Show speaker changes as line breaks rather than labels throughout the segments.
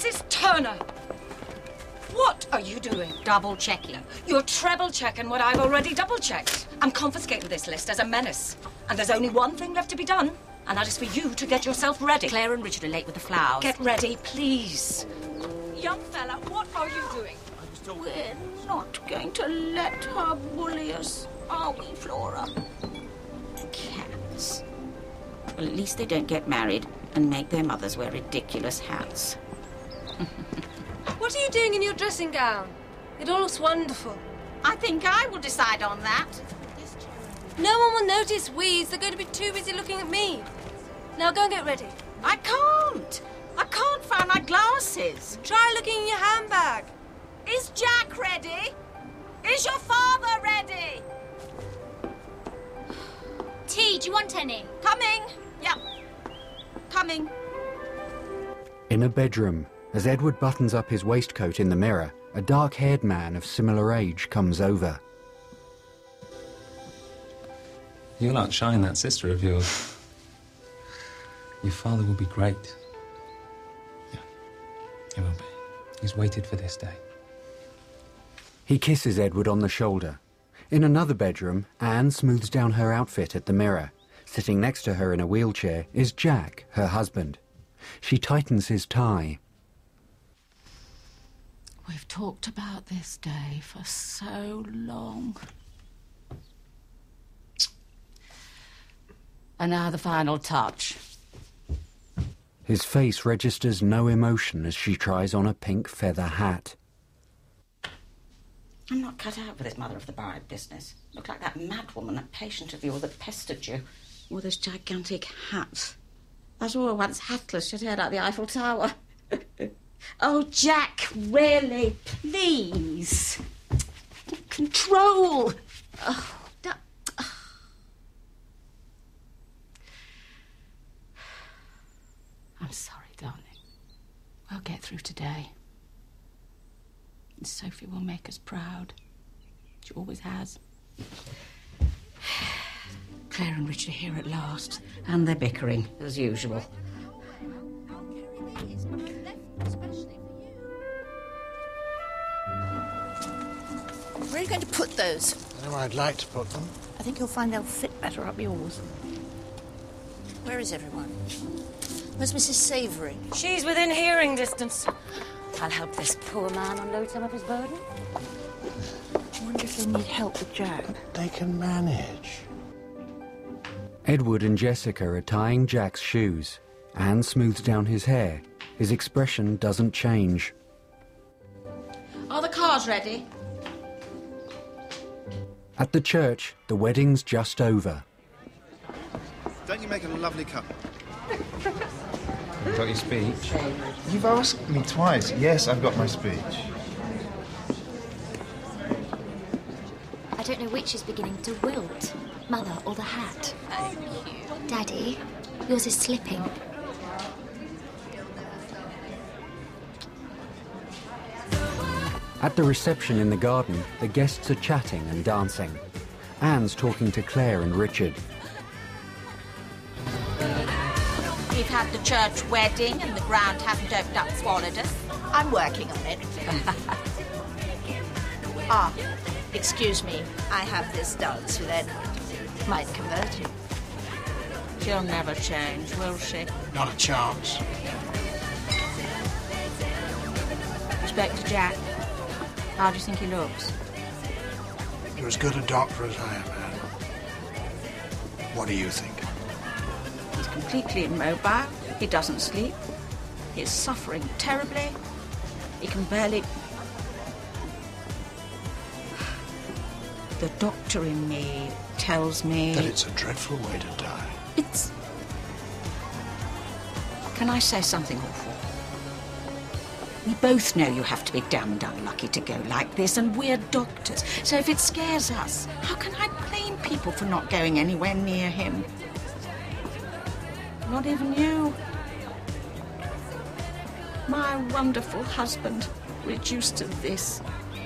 Mrs. Turner! What are you doing?
Double-checking.
You're treble-checking what I've already double-checked. I'm confiscating this list as a menace. And there's only one thing left to be done, and that is for you to get yourself ready.
Claire and Richard are late with the flowers.
Get ready, please. Young fella, what are you doing?
We're not going to let her bully us, are we, Flora? Cats. Well, at least they don't get married and make their mothers wear ridiculous hats.
What are you doing in your dressing gown? It all looks wonderful.
I think I will decide on that.
No one will notice weeds. They're going to be too busy looking at me. Now go and get ready.
I can't. I can't find my glasses.
Try looking in your handbag.
Is Jack ready? Is your father ready?
Tea, do you want any?
Coming. Yep. Coming.
In a bedroom, as Edward buttons up his waistcoat in the mirror, a dark-haired man of similar age comes over.
You'll outshine that sister of yours. Your father will be great. Yeah, he will be. He's waited for this day.
He kisses Edward on the shoulder. In another bedroom, Anne smooths down her outfit at the mirror. Sitting next to her in a wheelchair is Jack, her husband. She tightens his tie.
We've talked about this day for so long. And now the final touch.
His face registers no emotion as she tries on a pink feather hat.
I'm not cut out for this mother of the bride business. Look like that madwoman, that patient of yours that pestered you. With those gigantic hats. I saw her once hatless. She'd heard out the Eiffel Tower. Oh, Jack, really, please. Control. Oh, I'm sorry, darling. We'll get through today. And Sophie will make us proud. She always has. Claire and Richard are here at last. And they're bickering, as usual.
Where are you going to put those?
I know where I'd like to put them.
I think you'll find they'll fit better up yours. Where is everyone? Where's Mrs. Savoury?
She's within hearing distance.
I'll help this poor man unload some of his burden.
I wonder if they need help with Jack.
They can manage.
Edward and Jessica are tying Jack's shoes. Anne smooths down his hair. His expression doesn't change.
Are the cars ready?
At the church, the wedding's just over.
Don't you make a lovely couple?
Got your speech?
You've asked me twice. Yes, I've got my speech.
I don't know which is beginning to wilt, Mother or the hat.
Thank you.
Daddy, yours is slipping.
At the reception in the garden, the guests are chatting and dancing. Anne's talking to Claire and Richard.
We've had the church wedding and the ground hasn't opened up and swallowed us.
I'm working on it. Excuse me. I have this dance with Edward. Might convert you.
She'll never change, will she?
Not a chance.
Inspector Jack, how do you think he looks?
You're as good a doctor as I am, Anne. What do you think?
He's completely immobile. He doesn't sleep. He's suffering terribly. He can barely... The doctor in me tells me...
That it's a dreadful way to die.
It's... Can I say something awful? We both know you have to be damned unlucky to go like this, and we're doctors. So if it scares us, how can I blame people for not going anywhere near him? Not even you. My wonderful husband, reduced to this.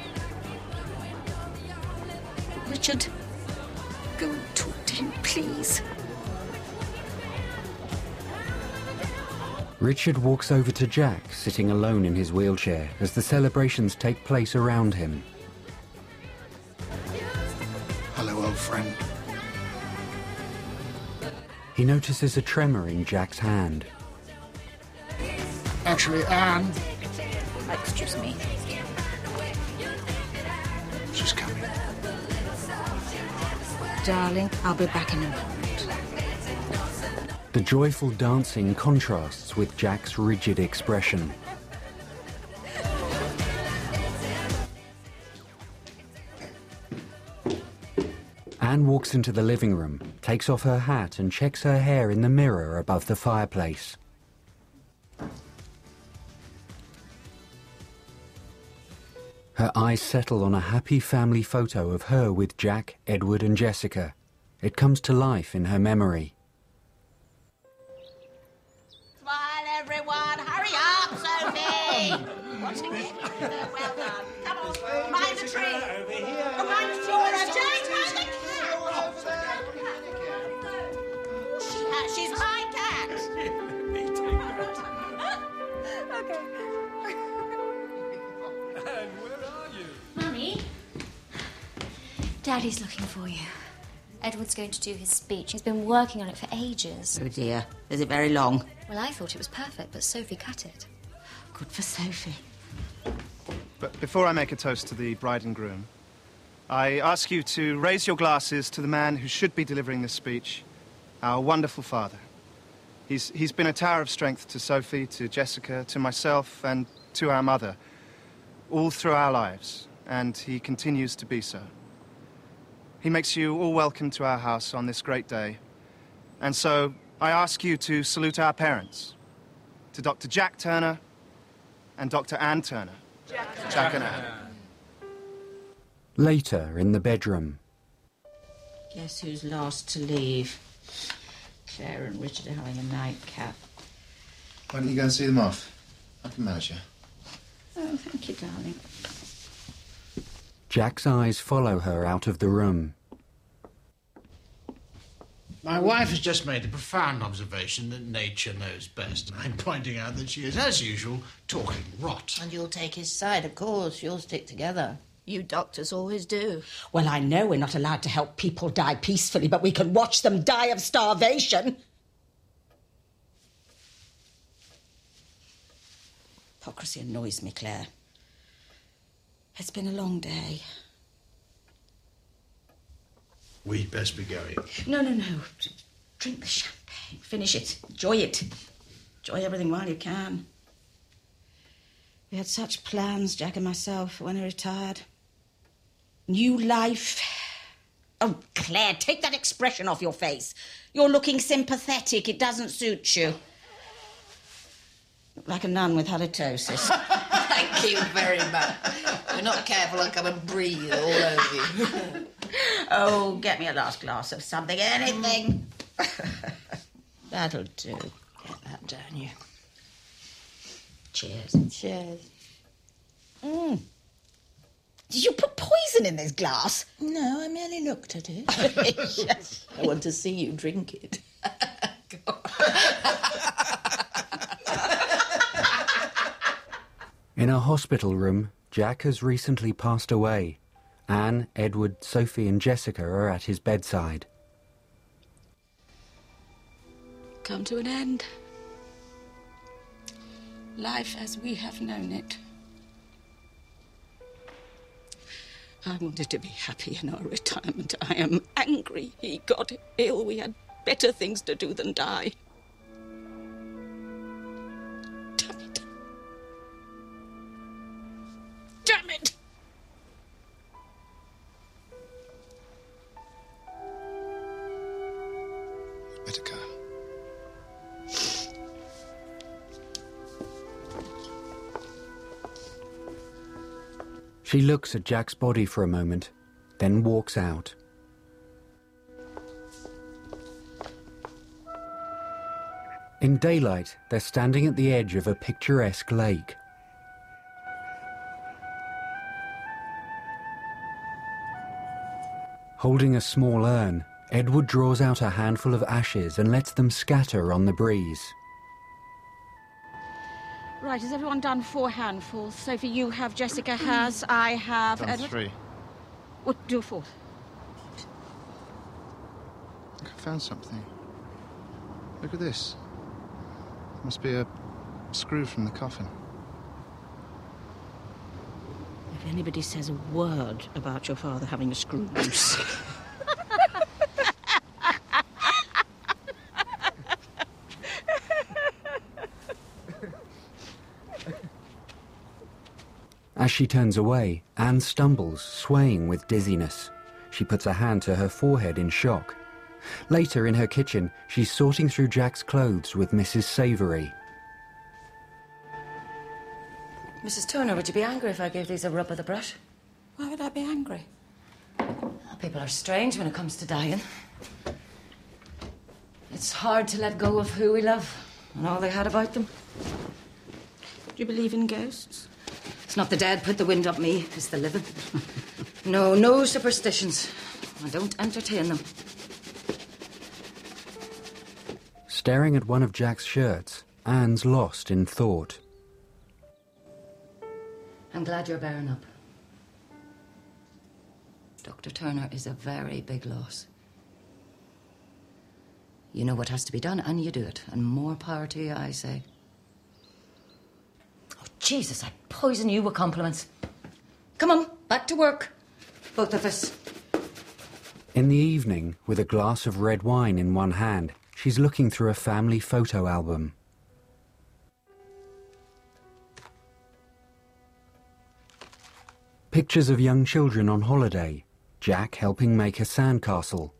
Richard, go and talk to him, please.
Richard walks over to Jack, sitting alone in his wheelchair as the celebrations take place around him.
Hello, old friend.
He notices a tremor in Jack's hand.
Actually, Anne,
Excuse me.
she's coming.
Darling, I'll be back in a moment.
The joyful dancing contrasts with Jack's rigid expression. Anne walks into the living room, takes off her hat and checks her hair in the mirror above the fireplace. Her eyes settle on a happy family photo of her with Jack, Edward and Jessica. It comes to life in her memory.
Smile, everyone. Hurry up, Sophie. What's it? Well done. Come on, mind the tree. Mind Flora. Jane, mind the cat. She's my cat.
Mummy? Daddy's looking for you. Edward's going to do his speech. He's been working on it for ages.
Oh dear. Is it very long?
Well, I thought it was perfect, but Sophie cut it.
Good for Sophie.
But before I make a toast to the bride and groom, I ask you to raise your glasses to the man who should be delivering this speech, our wonderful father. He's been a tower of strength to Sophie, to Jessica, to myself, and to our mother, all through our lives, and he continues to be so. He makes you all welcome to our house on this great day, and so I ask you to salute our parents, to Dr. Jack Turner and Dr. Anne Turner. Jack and Anne.
Later, in the bedroom.
Guess who's last to leave? Claire and Richard are having a nightcap.
Why don't you go and see them off? I can manage you.
Oh, thank you, darling.
Jack's eyes follow her out of the room.
My wife has just made a profound observation that nature knows best. I'm pointing out that she is, as usual, talking rot.
And you'll take his side, of course. You'll stick together. You doctors always do.
Well, I know we're not allowed to help people die peacefully, but we can watch them die of starvation. Hypocrisy annoys me, Claire. It's been a long day.
We'd best be going.
No. Drink the champagne. Finish it. Enjoy it. Enjoy everything while you can. We had such plans, Jack and myself, when we retired. New life. Oh, Claire, take that expression off your face. You're looking sympathetic. It doesn't suit you. Look like a nun with halitosis.
Thank you very much. If you're not careful, I'll come and breathe all over you.
Oh, get me a last glass of something, anything. That'll do.
Get that down you.
Cheers.
Cheers.
Did you put poison in this glass?
No, I merely looked at it.
Yes.
I want to see you drink it.
In a hospital room, Jack has recently passed away. Anne, Edward, Sophie and Jessica are at his bedside.
Come to an end. Life as we have known it. I wanted to be happy in our retirement. I am angry he got ill. We had better things to do than die. Damn it. Damn it!
Better go.
She looks at Jack's body for a moment, then walks out. In daylight, they're standing at the edge of a picturesque lake. Holding a small urn, Edward draws out a handful of ashes and lets them scatter on the breeze.
Right, has everyone done 4 handfuls? Sophie, you have, Jessica has, I have...
Done
Edward?
3.
What, do a 4th.
I found something. Look at this. Must be a screw from the coffin.
If anybody says a word about your father having a screw loose...
As she turns away, Anne stumbles, swaying with dizziness. She puts a hand to her forehead in shock. Later, in her kitchen, she's sorting through Jack's clothes with Mrs. Savory.
Mrs. Turner, would you be angry if I gave these a rub of the brush?
Why would I be angry?
People are strange when it comes to dying. It's hard to let go of who we love and all they had about them.
Do you believe in ghosts?
It's not the dead put the wind up me, it's the living. No superstitions. I don't entertain them.
Staring at one of Jack's shirts, Anne's lost in thought.
I'm glad you're bearing up. Dr. Turner is a very big loss. You know what has to be done, and you do it. And more power to you, I say. Oh, Jesus, I poison you with compliments. Come on, back to work. Both of us.
In the evening, with a glass of red wine in one hand, she's looking through a family photo album. Pictures of young children on holiday. Jack helping make a sandcastle.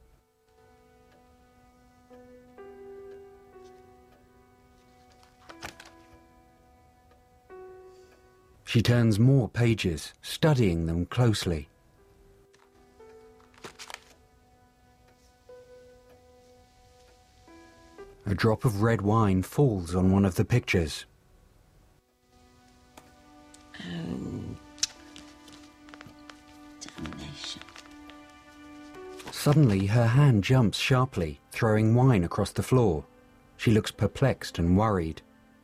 She turns more pages, studying them closely. A drop of red wine falls on one of the pictures.
Oh. Damnation.
Suddenly, her hand jumps sharply, throwing wine across the floor. She looks perplexed and worried.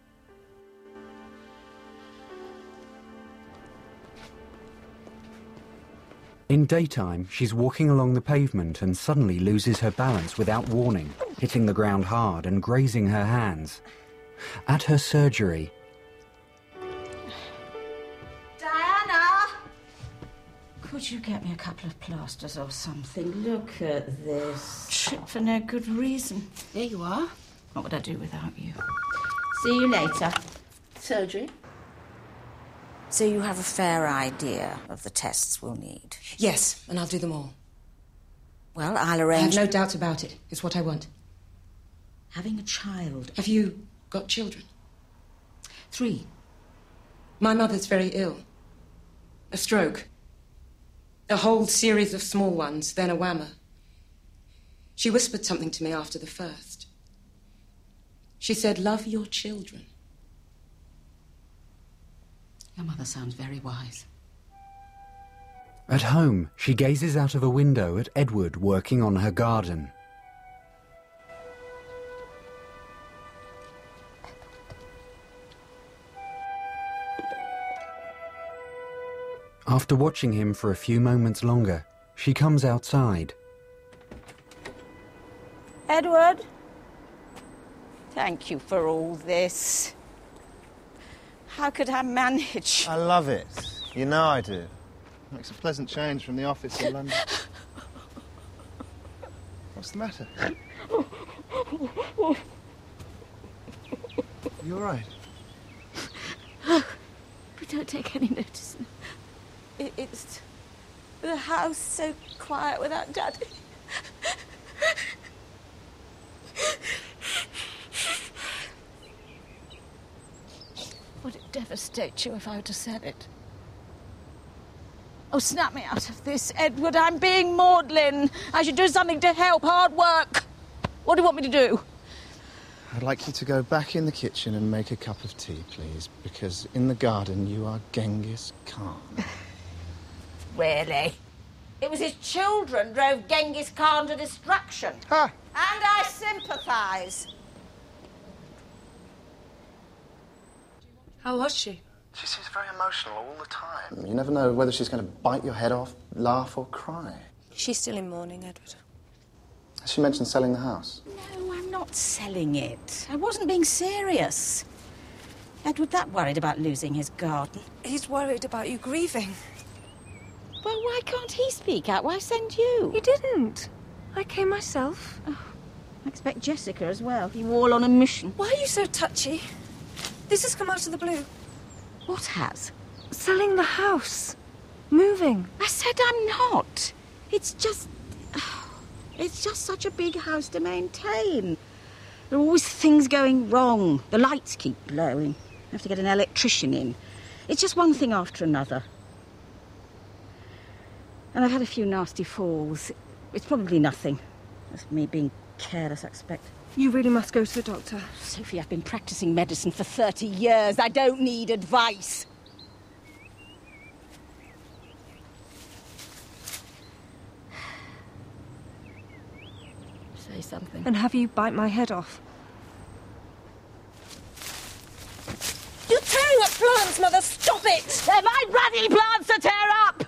In daytime, she's walking along the pavement and suddenly loses her balance without warning, hitting the ground hard and grazing her hands. At her surgery...
Diana! Could you get me a couple of plasters or something? Look at this. Trip for no good reason. There you are. What would I do without you? See you later.
Surgery?
So you have a fair idea of the tests we'll need?
Yes, and I'll do them all.
Well, I'll
I
arrange...
have no doubts about it. It's what I want.
Having a child...
Have you got children?
3.
My mother's very ill. A stroke. A whole series of small ones, then a whammer. She whispered something to me after the first. She said, "Love your children."
Your mother sounds very wise.
At home, she gazes out of a window at Edward working on her garden. After watching him for a few moments longer, she comes outside.
Edward? Thank you for all this. How could I manage?
I love it. You know I do. Makes a pleasant change from the office in London. What's the matter? You all right?
We don't take any notice. It's the house so quiet without Daddy. Would it devastate you if I were to sell it? Oh, snap me out of this, Edward. I'm being maudlin. I should do something to help. Hard work. What do you want me to do?
I'd like you to go back in the kitchen and make a cup of tea, please, because in the garden you are Genghis Khan.
Really? It was his children drove Genghis Khan to destruction.
Ha!
And I sympathise.
How was she?
She seems very emotional all the time. You never know whether she's going to bite your head off, laugh or cry.
She's still in mourning, Edward.
Has she mentioned selling the house?
No, I'm not selling it. I wasn't being serious. Edward that worried about losing his garden?
He's worried about you grieving.
Well, why can't he speak out? Why send you?
He didn't. I came myself.
Oh, I expect Jessica as well. You were all on a mission.
Why are you so touchy? This has come out of the blue.
What has?
Selling the house. Moving.
I said I'm not. It's just such a big house to maintain. There are always things going wrong. The lights keep blowing. I have to get an electrician in. It's just one thing after another. And I've had a few nasty falls. It's probably nothing. That's me being careless, I expect.
You really must go to the doctor.
Sophie, I've been practicing medicine for 30 years. I don't need advice. Say something.
And have you bite my head off?
You're tearing up plants, Mother! Stop it! They're my bloody plants to tear up!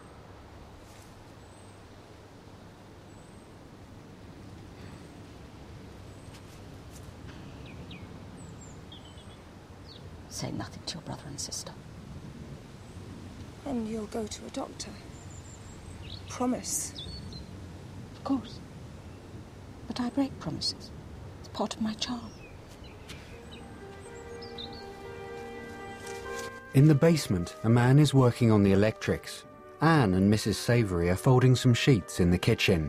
Say nothing to your brother and sister.
And you'll go to a doctor. Promise.
Of course. But I break promises. It's part of my charm.
In the basement, a man is working on the electrics. Anne and Mrs. Savoury are folding some sheets in the kitchen.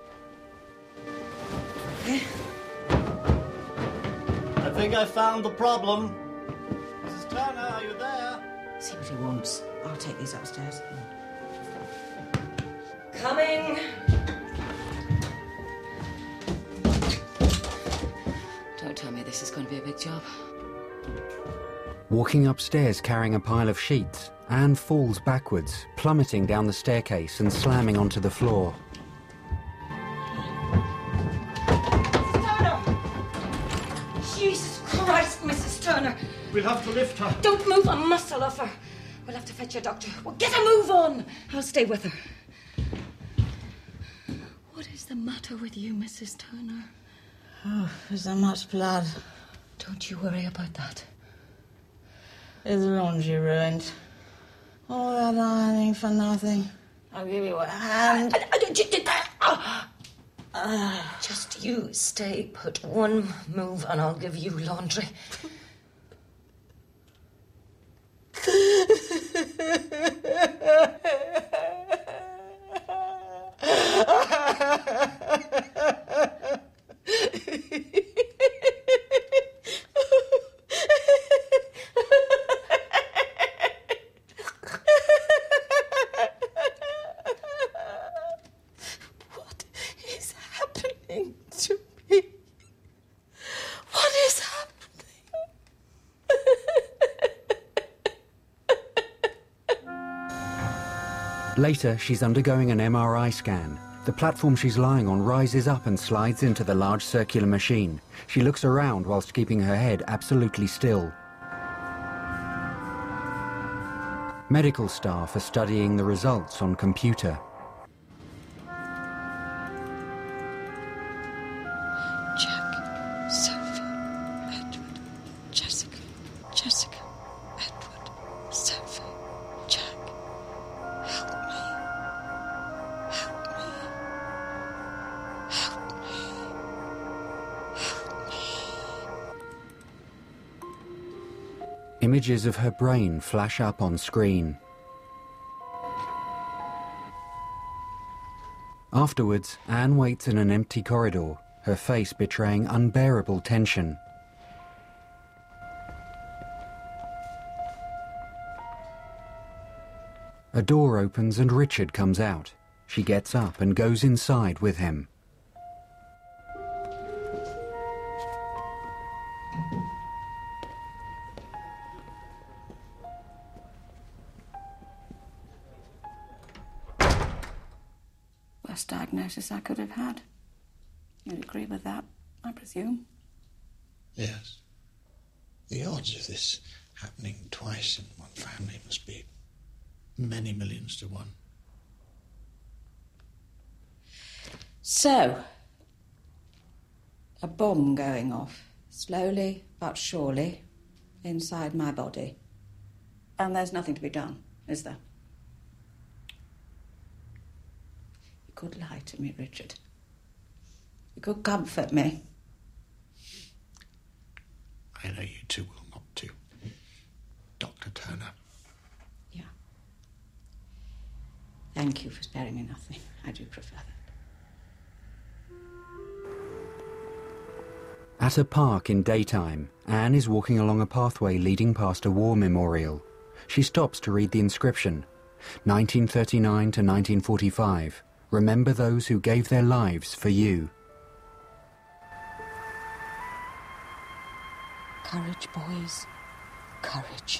I think I found the problem. Mrs. Turner, are you there?
See what he wants. I'll take these upstairs.
Coming.
Don't tell me this is going to be a big job.
Walking upstairs carrying a pile of sheets, Anne falls backwards, plummeting down the staircase and slamming onto the floor.
Jesus Christ, Mrs. Turner.
We'll have to lift her.
Don't move a muscle of her. We'll have to fetch a doctor. Well, get a move on. I'll stay with her. What is the matter with you, Mrs. Turner?
Oh, is there much blood?
Don't you worry about that.
Is the laundry ruined? All that ironing for nothing. I'll give you a hand.
Just you stay put. One move and I'll give you laundry.
What is happening to me? What is happening?
Later, she's undergoing an MRI scan. The platform she's lying on rises up and slides into the large circular machine. She looks around whilst keeping her head absolutely still. Medical staff are studying the results on computer.
Jack, Sophie, Edward, Jessica, Jessica, Edward, Sophie, Jack. Help me. Help me. Help me. Help me.
Images of her brain flash up on screen. Afterwards, Anne waits in an empty corridor, her face betraying unbearable tension. A door opens and Richard comes out. She gets up and goes inside with him.
Worst diagnosis I could have had. You'd agree with that, I presume?
Yes. The odds of this happening twice in one family must be many millions to one.
So, a bomb going off, slowly but surely, inside my body. And there's nothing to be done, is there? You could lie to me, Richard. You could comfort me.
I know you two will not do, Dr. Turner.
Yeah. Thank you for sparing me nothing. I do prefer that.
At a park in daytime, Anne is walking along a pathway leading past a war memorial. She stops to read the inscription. 1939 to 1945. Remember those who gave their lives for you.
Courage, boys. Courage.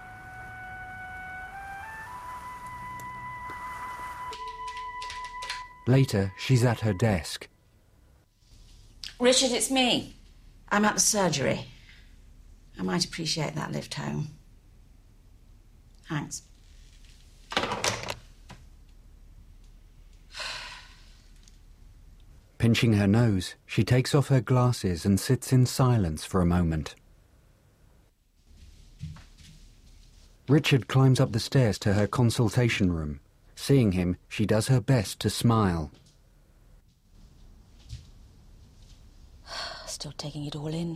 Later, she's at her desk.
Richard, it's me. I'm at the surgery. I might appreciate that lift home. Thanks.
Pinching her nose, she takes off her glasses and sits in silence for a moment. Richard climbs up the stairs to her consultation room. Seeing him, she does her best to smile.
Still taking it all in.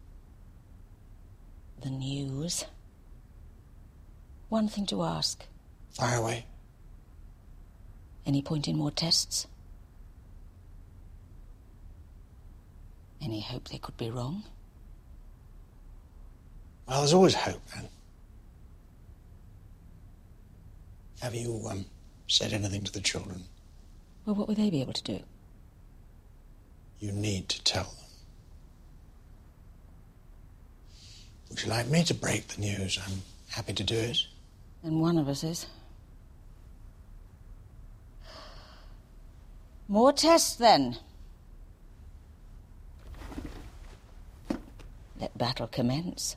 The news. One thing to ask.
Fire away.
Any point in more tests? Any hope they could be wrong?
Well, there's always hope, Anne. Have you, said anything to the children?
Well, what would they be able to do?
You need to tell them. Would you like me to break the news? I'm happy to do it.
And one of us is. More tests, then. Let battle commence.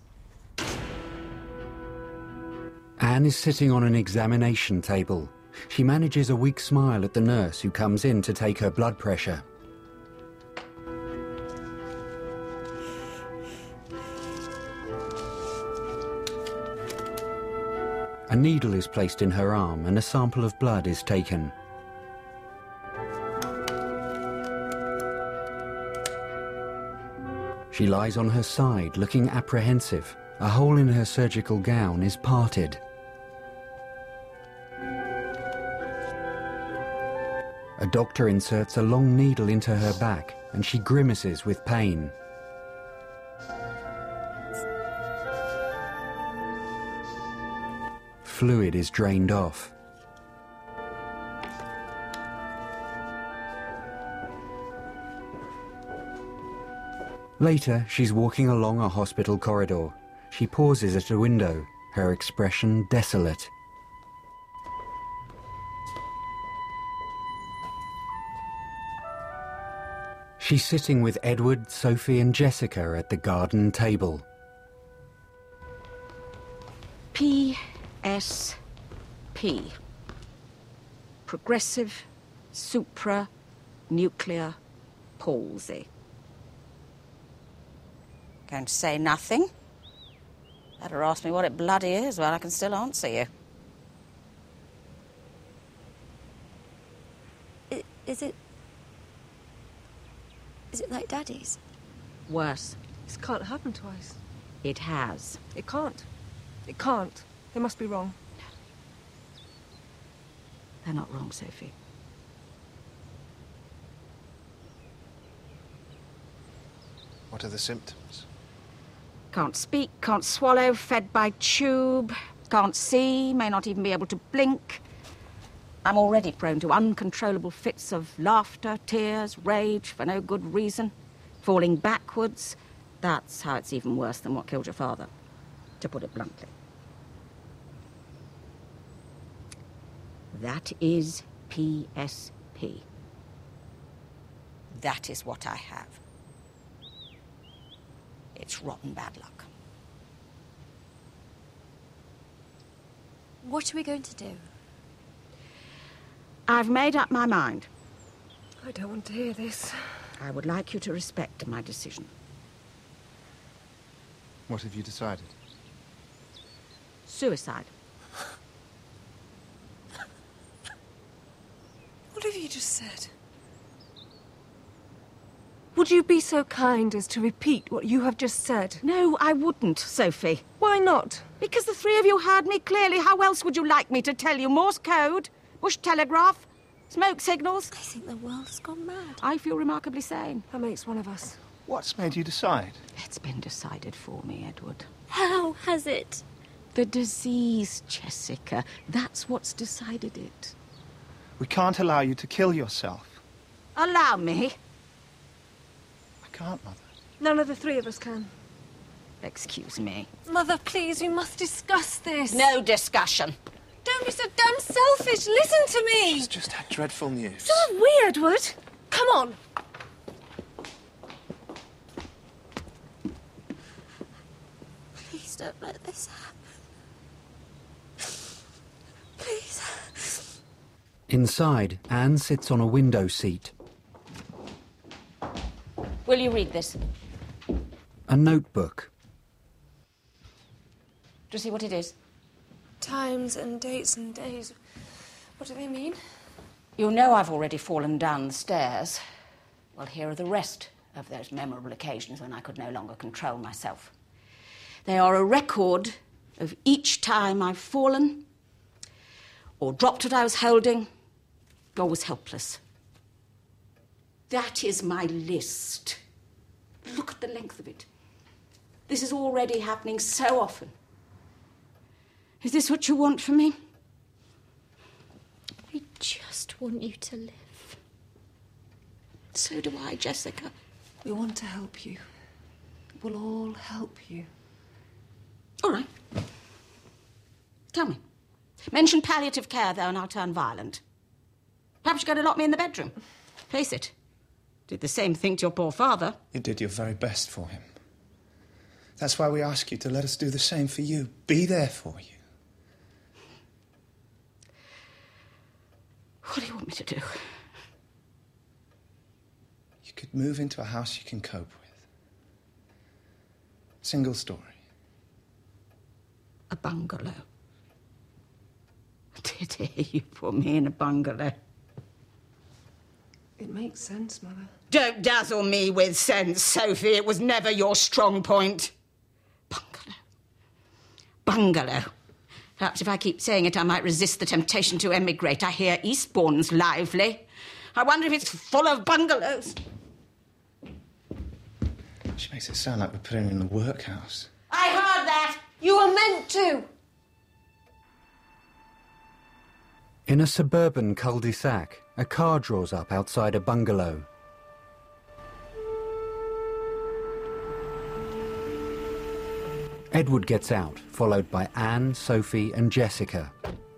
Anne is sitting on an examination table. She manages a weak smile at the nurse who comes in to take her blood pressure. A needle is placed in her arm and a sample of blood is taken. She lies on her side, looking apprehensive. A hole in her surgical gown is parted. A doctor inserts a long needle into her back, and she grimaces with pain. Fluid is drained off. Later, she's walking along a hospital corridor. She pauses at a window, her expression desolate. She's sitting with Edward, Sophie and Jessica at the garden table.
PSP. Progressive supranuclear palsy. Going to say nothing? Better ask me what it bloody is while I can still answer you.
Is it like Daddy's?
Worse.
This can't happen twice.
It has.
It can't. It can't. They must be wrong.
They're not wrong, Sophie.
What are the symptoms?
Can't speak, can't swallow, fed by tube, can't see, may not even be able to blink. I'm already prone to uncontrollable fits of laughter, tears, rage for no good reason, falling backwards. That's how it's even worse than what killed your father, to put it bluntly. That is PSP. That is what I have. It's rotten bad luck.
What are we going to do?
I've made up my mind.
I don't want to hear this.
I would like you to respect my decision.
What have you decided?
Suicide.
What have you just said? Would you be so kind as to repeat what you have just said?
No, I wouldn't, Sophie.
Why not?
Because the three of you heard me clearly. How else would you like me to tell you? Morse code? Bush telegraph? Smoke signals?
I think the world's gone mad.
I feel remarkably sane.
That makes one of us.
What's made you decide?
It's been decided for me, Edward.
How has it?
The disease, Jessica. That's what's decided it.
We can't allow you to kill yourself.
Allow me?
I can't, Mother.
None of the three of us can.
Excuse me.
Mother, please, we must discuss this.
No discussion.
Don't be so damn selfish. Listen to me.
She's just had dreadful news.
So have we, Edward. Come on.
Please don't let this happen. Please.
Inside, Anne sits on a window seat.
Will you read this?
A notebook.
Do you see what it is?
Times and dates and days. What do they mean?
You know I've already fallen down the stairs. Well, here are the rest of those memorable occasions when I could no longer control myself. They are a record of each time I've fallen, or dropped what I was holding, or was helpless. That is my list. Look at the length of it. This is already happening so often. Is this what you want from me?
We just want you to live.
So do I, Jessica.
We want to help you. We'll all help you.
All right. Tell me. Mention palliative care, though, and I'll turn violent. Perhaps you're going to lock me in the bedroom. Face it. Did the same thing to your poor father.
You did your very best for him. That's why we ask you to let us do the same for you. Be there for you.
What do you want me to do?
You could move into a house you can cope with. Single story.
A bungalow. Did hear you put me in a bungalow.
It makes sense, Mother.
Don't dazzle me with sense, Sophie. It was never your strong point. Bungalow. Bungalow. Perhaps if I keep saying it, I might resist the temptation to emigrate. I hear Eastbourne's lively. I wonder if it's full of bungalows.
She makes it sound like we're putting her in the workhouse.
I heard that.
You were meant to.
In a suburban cul-de-sac, a car draws up outside a bungalow. Edward gets out, followed by Anne, Sophie and Jessica.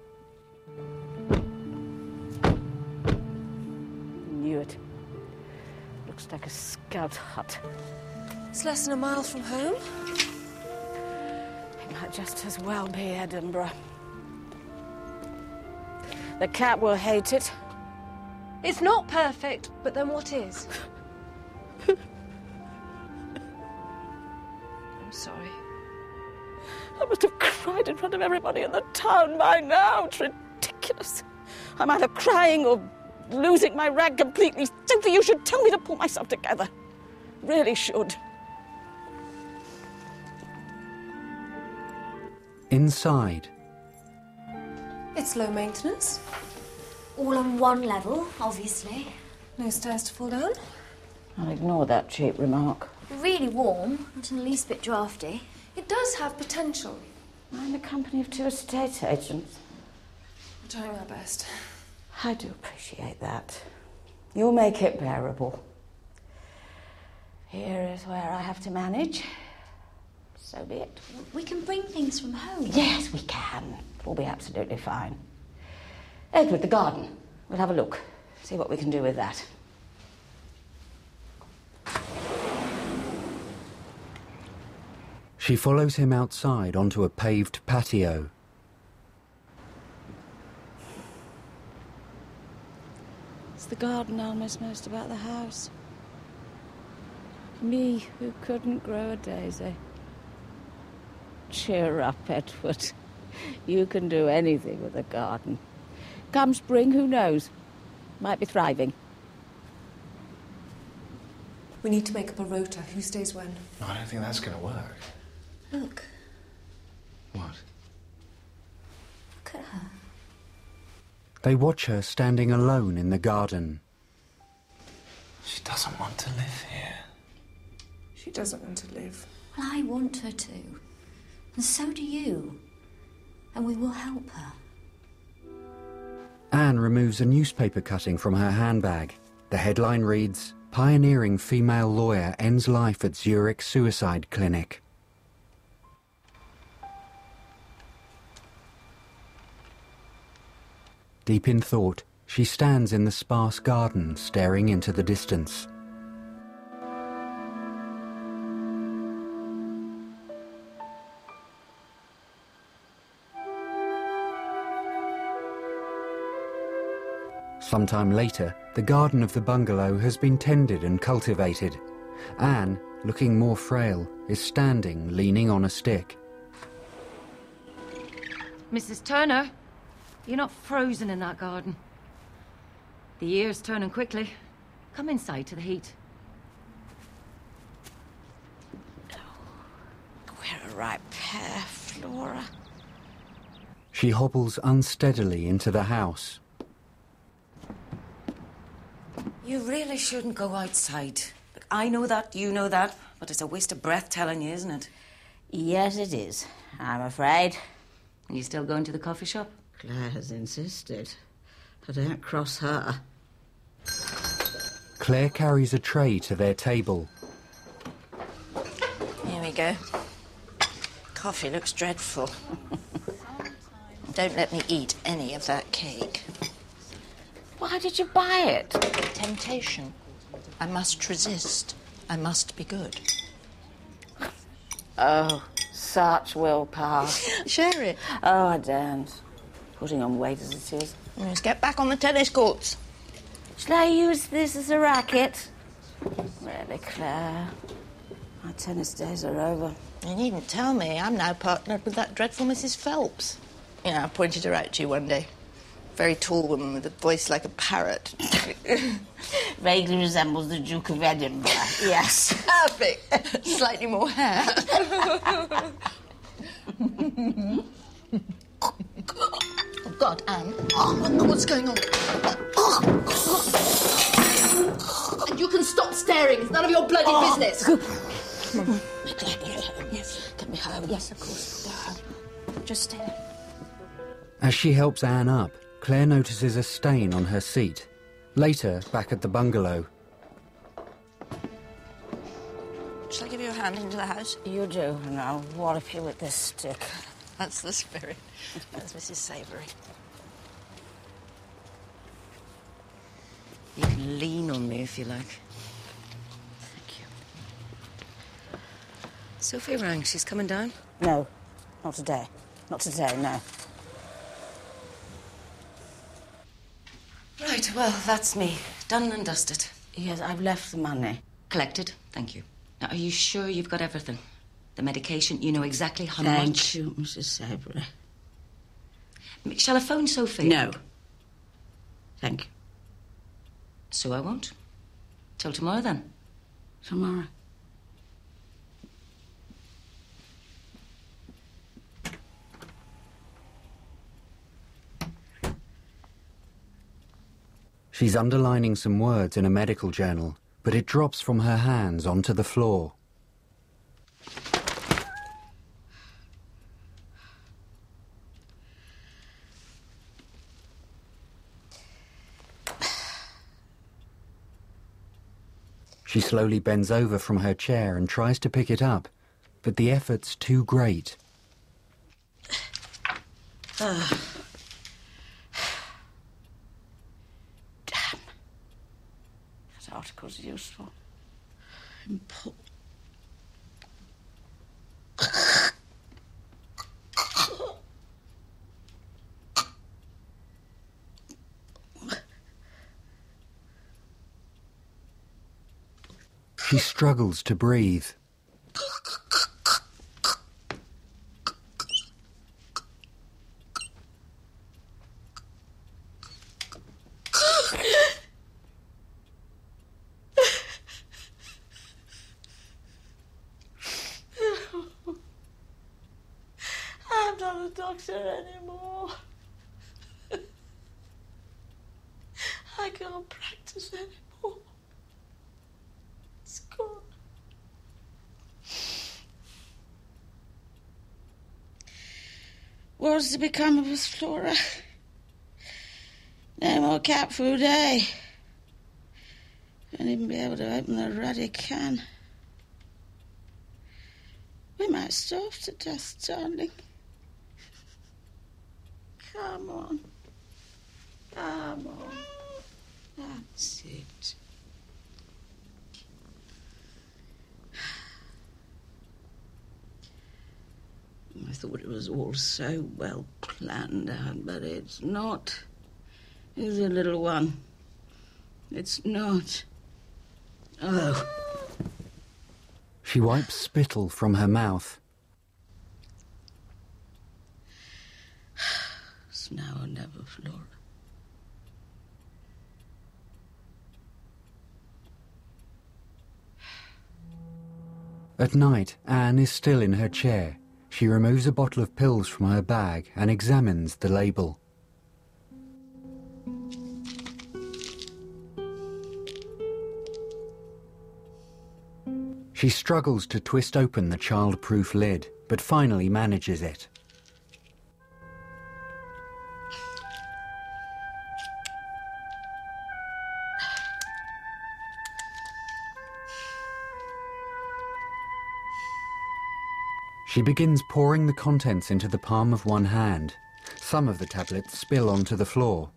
Knew it. Looks like a scout hut.
It's less than a mile from home.
It might just as well be Edinburgh. The cat will hate it.
It's not perfect, but then what is? I'm sorry.
I must have cried in front of everybody in the town by now. It's ridiculous. I'm either crying or losing my rag completely. Sophie, you should tell me to pull myself together. Really should.
Inside.
It's low maintenance.
All on one level, obviously.
No stairs to fall down.
I'll ignore that cheap remark.
Really warm, not in the least bit drafty.
It does have potential.
I'm in the company of 2 estate agents.
We're trying our best.
I do appreciate that. You'll make it bearable. Here is where I have to manage. So be it.
We can bring things from home.
Yes, we can. We'll be absolutely fine. Edward, the garden. We'll have a look. See what we can do with that.
She follows him outside onto a paved patio.
the garden I'll miss most about the house. Me, who couldn't grow a daisy. Cheer up, Edward. You can do anything with a garden. Come spring, who knows? Might be thriving.
We need to make up a rota. Who stays when?
No, I don't think that's going to work.
Look.
What?
Look at her.
They watch her standing alone in the garden.
She doesn't want to live here.
She doesn't want to live.
Well, I want her to. And so do you. And we will help her.
Anne removes a newspaper cutting from her handbag. The headline reads, "Pioneering female lawyer ends life at Zurich suicide clinic." Deep in thought, she stands in the sparse garden, staring into the distance. Sometime later, the garden of the bungalow has been tended and cultivated. Anne, looking more frail, is standing, leaning on a stick.
Mrs. Turner, you're not frozen in that garden. The year's turning quickly. Come inside to the heat.
We're a right pair, Flora.
She hobbles unsteadily into the house.
You really shouldn't go outside. Look, I know that, you know that, but it's a waste of breath telling you, isn't it? Yes, it is. I'm afraid.
Are you still going to the coffee shop?
Claire has insisted. I don't cross her.
Claire carries a tray to their table.
Here we go. Coffee looks dreadful. Don't let me eat any of that cake.
Why did you buy it?
Temptation. I must resist. I must be good.
Oh, such willpower.
Share it.
Oh, I don't. Putting on weight as it is.
Let's get back on the tennis courts.
Shall I use this as a racket? Really, Claire? My tennis days are over.
You needn't tell me. I'm now partnered with that dreadful Mrs. Phelps. You know, I pointed her out to you one day. Very tall woman with a voice like a parrot.
Vaguely resembles the Duke of Edinburgh. Yes.
Perfect. Slightly more hair. Oh, God, Anne. What's going on? And you can stop staring. It's none of your bloody business.
Come on. Claire, get home. Yes. Get me home. Yes, of course. Just stay there.
As she helps Anne up, Claire notices a stain on her seat. Later, back at the bungalow.
Shall I give you a hand into the house?
You do, and I'll wallop you with this stick.
That's the spirit. That's Mrs. Savoury.
You can lean on me if you like. Thank you.
Sophie rang. She's coming down?
No, not today. Not today, no.
Right, well, that's me. Done and dusted.
Yes, I've left the money.
Collected, thank you. Now, are you sure you've got everything? The medication, you know exactly how much?
Thank you, Mrs. Savoury.
Shall I phone Sophie?
No. Thank you.
So I won't. Till tomorrow, then.
Tomorrow.
She's underlining some words in a medical journal, but it drops from her hands onto the floor. She slowly bends over from her chair and tries to pick it up, but the effort's too great.
Damn. That article's useful. Important.
She struggles to breathe.
I'm not a doctor anymore. I can't practice anymore. It's gone. What's to become of us, Flora? No more cat food, eh? Won't even be able to open the ruddy can. We might starve to death, darling. Come on. Come on. That's it. I thought it was all so well planned out, but it's not. It's a little one. It's not. Oh.
She wipes spittle from her mouth.
It's now or never, Flora.
At night, Anne is still in her chair. She removes a bottle of pills from her bag and examines the label. She struggles to twist open the child-proof lid, but finally manages it. She begins pouring the contents into the palm of one hand. Some of the tablets spill onto the floor.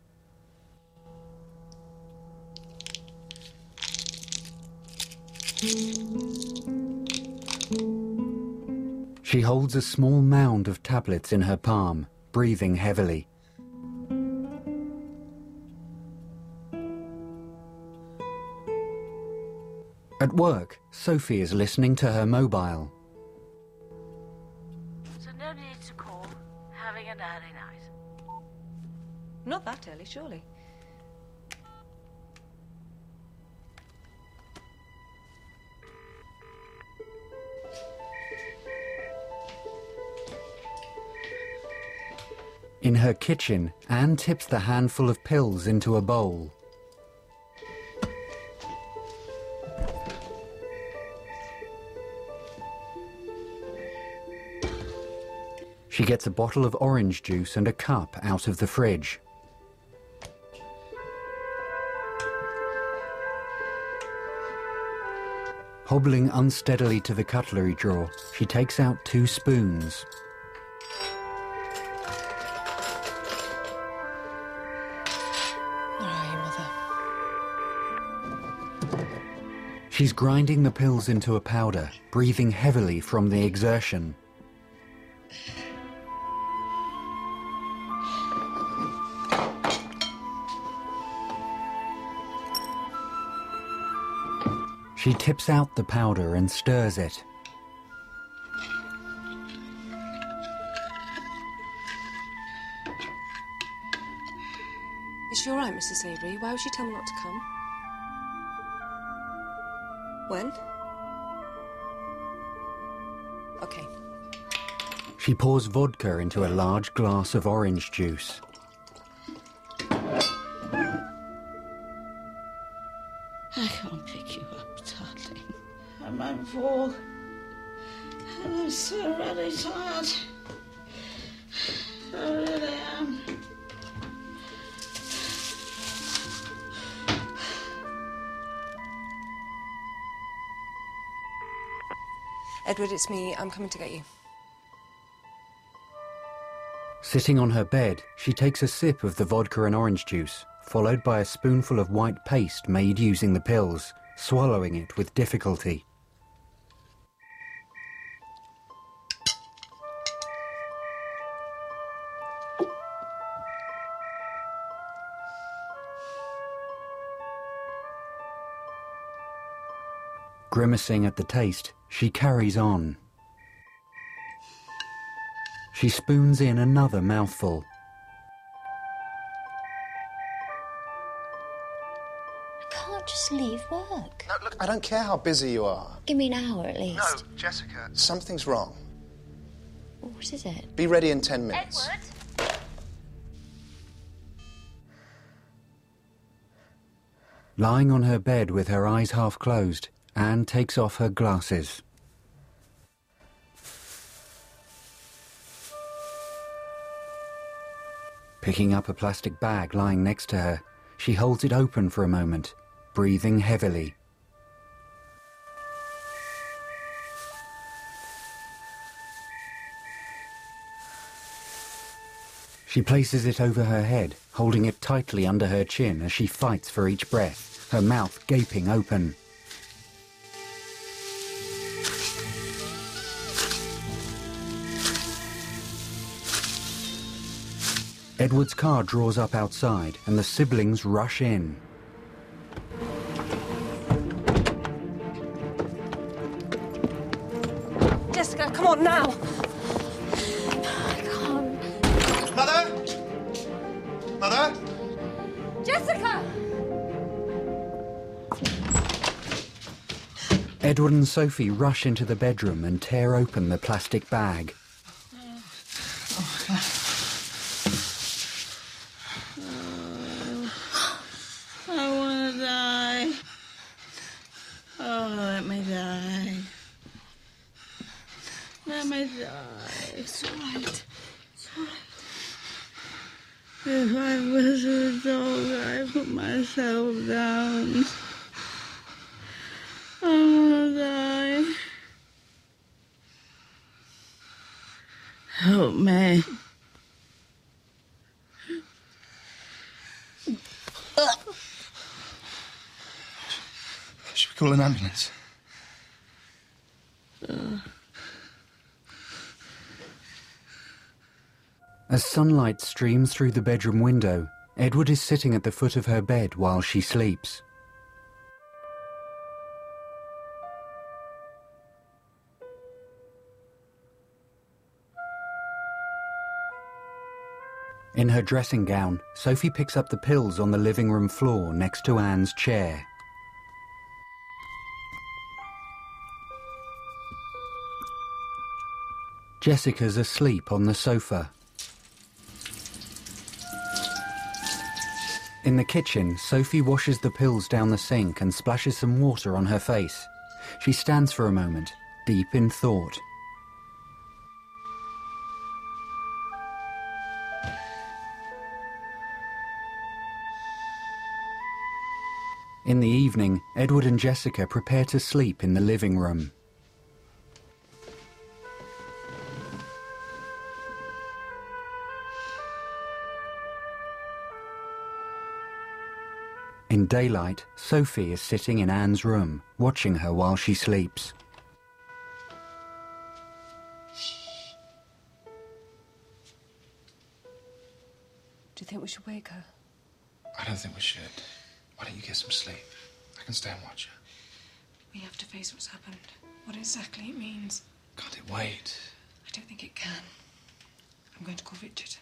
She holds a small mound of tablets in her palm, breathing heavily. At work, Sophie is listening to her mobile.
So no need to call. Having an early night.
Not that early, surely.
In her kitchen, Anne tips the handful of pills into a bowl. She gets a bottle of orange juice and a cup out of the fridge. Hobbling unsteadily to the cutlery drawer, she takes out 2 spoons. She's grinding the pills into a powder, breathing heavily from the exertion. She tips out the powder and stirs it.
Is she all right, Mrs. Avery? Why would she tell me not to come? When? Okay.
She pours vodka into a large glass of orange juice.
I can't pick you up, darling. I might fall. And I'm so really tired. I really am.
Edward, it's me. I'm coming to get you.
Sitting on her bed, she takes a sip of the vodka and orange juice, followed by a spoonful of white paste made using the pills, swallowing it with difficulty. Grimacing at the taste, she carries on. She spoons in another mouthful.
I can't just leave work.
No, look, I don't care how busy you are.
Give me an hour at least.
No, Jessica, something's wrong.
What is it?
Be ready in 10 minutes.
Edward?
Lying on her bed with her eyes half closed, Anne takes off her glasses. Picking up a plastic bag lying next to her, she holds it open for a moment, breathing heavily. She places it over her head, holding it tightly under her chin as she fights for each breath, her mouth gaping open. Edward's car draws up outside and the siblings rush in.
Jessica, come on now!
Mother? Mother?
Jessica!
Edward and Sophie rush into the bedroom and tear open the plastic bag.
I want to die. Oh, let me die. Let me die.
It's all right. It's all right.
If I was a dog, I'd put myself down. I want to die. Help me.
Should we call an ambulance?
As sunlight streams through the bedroom window, Edward is sitting at the foot of her bed while she sleeps. In her dressing gown, Sophie picks up the pills on the living room floor next to Anne's chair. Jessica's asleep on the sofa. In the kitchen, Sophie washes the pills down the sink and splashes some water on her face. She stands for a moment, deep in thought. In the evening, Edward and Jessica prepare to sleep in the living room. In daylight, Sophie is sitting in Anne's room, watching her while she sleeps.
Do you think we should wake her?
I don't think we should. Why don't you get some sleep? I can stay and watch her.
We have to face what's happened. What exactly it means.
Can't it wait?
I don't think it can. I'm going to call Richard.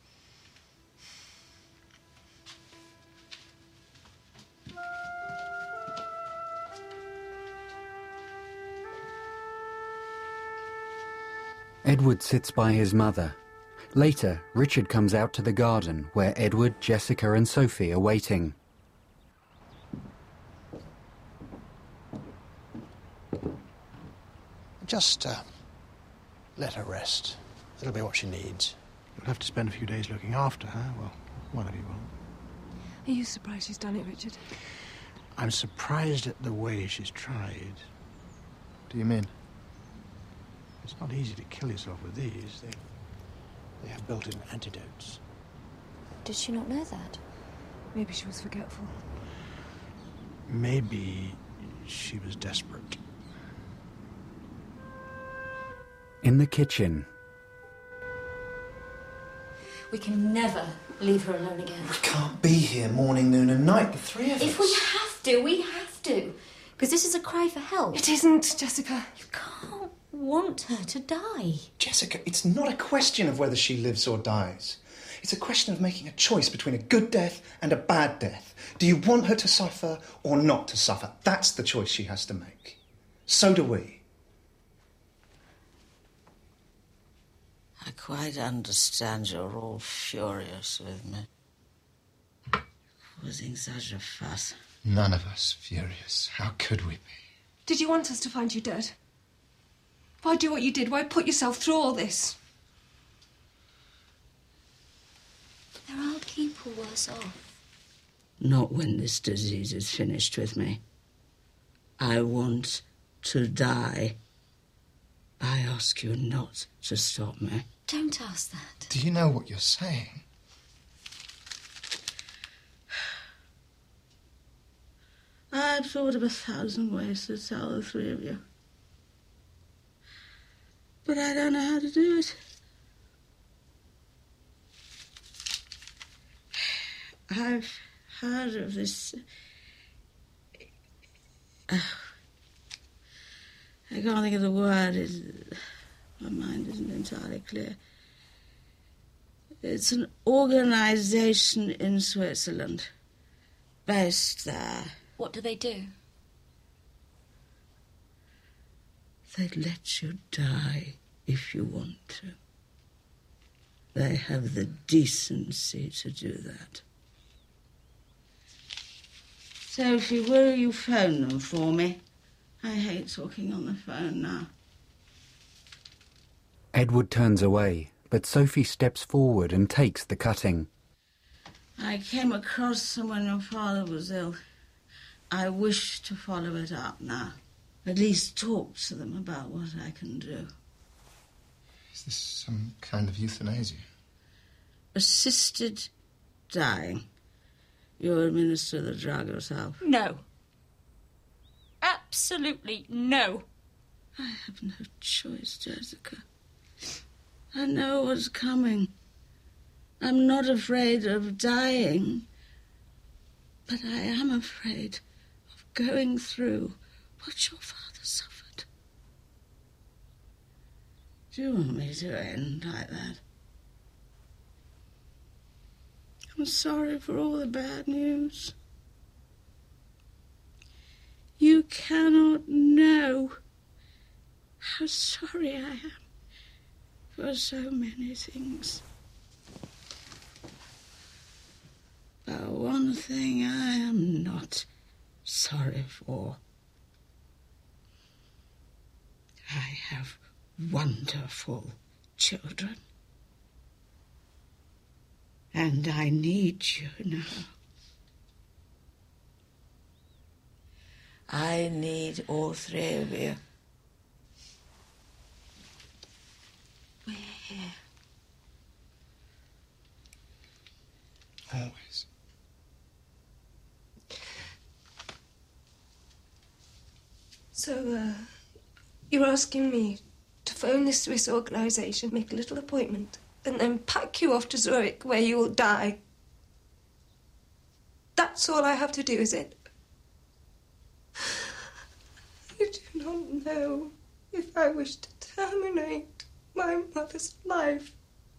Edward sits by his mother. Later, Richard comes out to the garden where Edward, Jessica and Sophie are waiting.
Just let her rest. It'll be what she needs.
You'll have to spend a few days looking after her. Well, whatever you want.
Are you surprised she's done it, Richard?
I'm surprised at the way she's tried.
Do you mean?
It's not easy to kill yourself with these. They have built-in antidotes.
Did she not know that?
Maybe she was forgetful.
Maybe she was desperate.
In the kitchen,
We can never leave her alone again.
We can't be here morning, noon and night, the three of us.
If we have to, we have to. Because this is a cry for help.
It isn't, Jessica.
You can't want her to die.
Jessica, it's not a question of whether she lives or dies. It's a question of making a choice between a good death and a bad death. Do you want her to suffer or not to suffer? That's the choice she has to make. So do we.
I quite understand you're all furious with me. Causing such a fuss.
None of us furious. How could we be?
Did you want us to find you dead? Why do what you did? Why put yourself through all this?
There are people worse off.
Not when this disease is finished with me. I want to die. I ask you not to stop me.
Don't ask that.
Do you know what you're saying?
I'd thought of 1,000 ways to tell the three of you. But I don't know how to do it. I've heard of this... I can't think of the word. My mind isn't entirely clear. It's an organisation in Switzerland, based there.
What do they do?
They let you die if you want to. They have the decency to do that. Sophie, will you phone them for me? I hate talking on the phone now.
Edward turns away, but Sophie steps forward and takes the cutting.
I came across them when your father was ill. I wish to follow it up now. At least talk to them about what I can do.
Is this some kind of euthanasia?
Assisted dying. You administer the drug yourself.
No. Absolutely no.
I have no choice, Jessica. I know what's coming. I'm not afraid of dying, but I am afraid of going through what your father suffered. Do you want me to end like that? I'm sorry for all the bad news. You cannot know how sorry I am for so many things. But one thing I am not sorry for. I have wonderful children. And I need you now. I need all three of you. We're here.
Always.
So, you're asking me to phone this Swiss organisation, make a little appointment, and then pack you off to Zurich, where you will die. That's all I have to do, is it? I do not know if I wish to terminate my mother's life.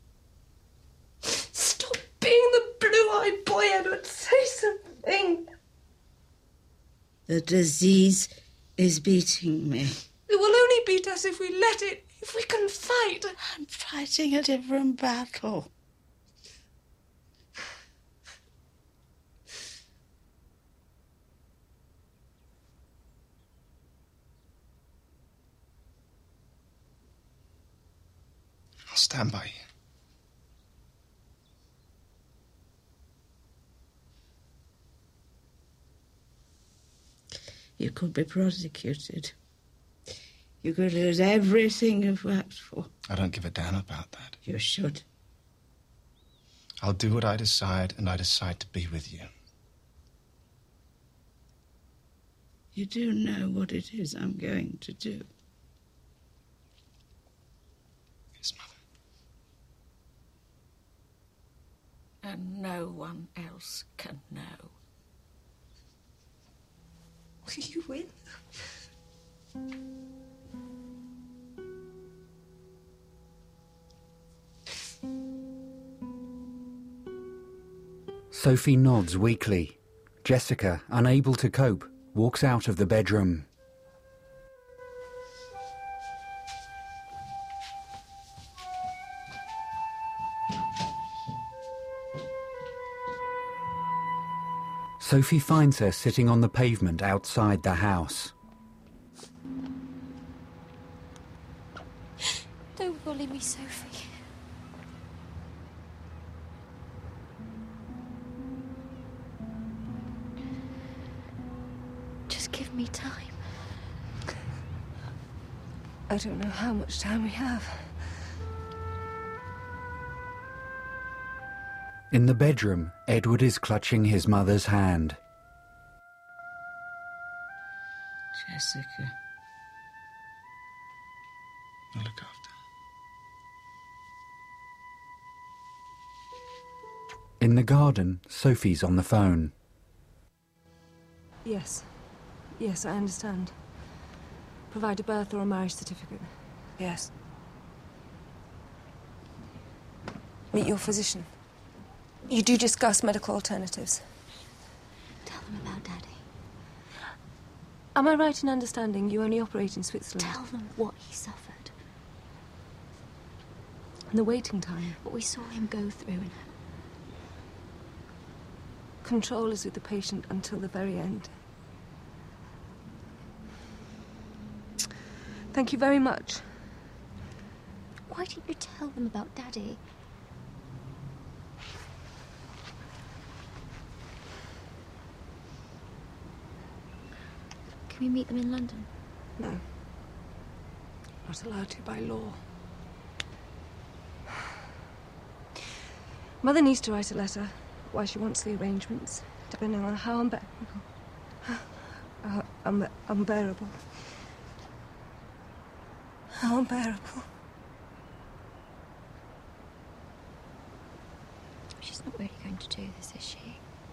Stop being the blue-eyed boy, Edward. Say something.
The disease is beating me.
It will only beat us if we let it, if we can fight.
I'm fighting a different battle.
I'll stand by you.
You could be prosecuted. You could lose everything you've worked for.
I don't give a damn about that.
You should.
I'll do what I decide, and I decide to be with you.
You do know what it is I'm going to do.
Yes, Mother.
And no one else can know.
You win.
Sophie nods weakly. Jessica, unable to cope, walks out of the bedroom. Sophie finds her sitting on the pavement outside the house.
Don't bully me, Sophie. Just give me time.
I don't know how much time we have.
In the bedroom, Edward is clutching his mother's hand.
Jessica.
I'll look after.
In the garden, Sophie's on the phone.
Yes. Yes, I understand. Provide a birth or a marriage certificate. Yes. Meet your physician. You do discuss medical alternatives.
Tell them about Daddy.
Am I right in understanding you only operate in Switzerland?
Tell them what he suffered.
And the waiting time.
What we saw him go through.
Control is with the patient until the very end. Thank you very much.
Why didn't you tell them about Daddy? Can we meet them in London?
No. Not allowed to by law. Mother needs to write a letter why she wants the arrangements, depending on how unbearable. How unbearable.
She's not really going to do this, is she?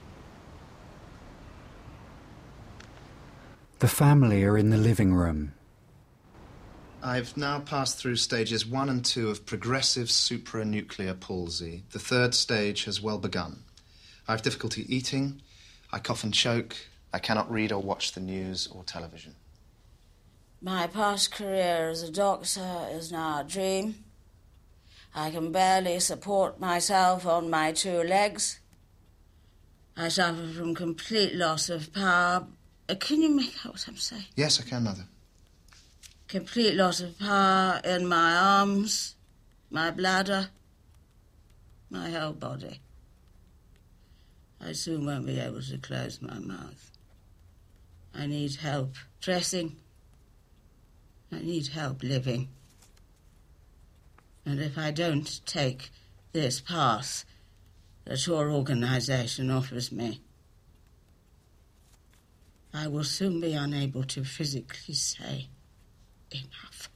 The family are in the living room.
I've now passed through stages 1 and 2 of progressive supranuclear palsy. The third stage has well begun. I have difficulty eating, I cough and choke, I cannot read or watch the news or television.
My past career as a doctor is now a dream. I can barely support myself on my 2 legs. I suffer from complete loss of power. Can you make out what I'm saying?
Yes, I can, Mother.
Complete loss of power in my arms, my bladder, my whole body. I soon won't be able to close my mouth. I need help dressing. I need help living. And if I don't take this path that your organisation offers me, I will soon be unable to physically say enough.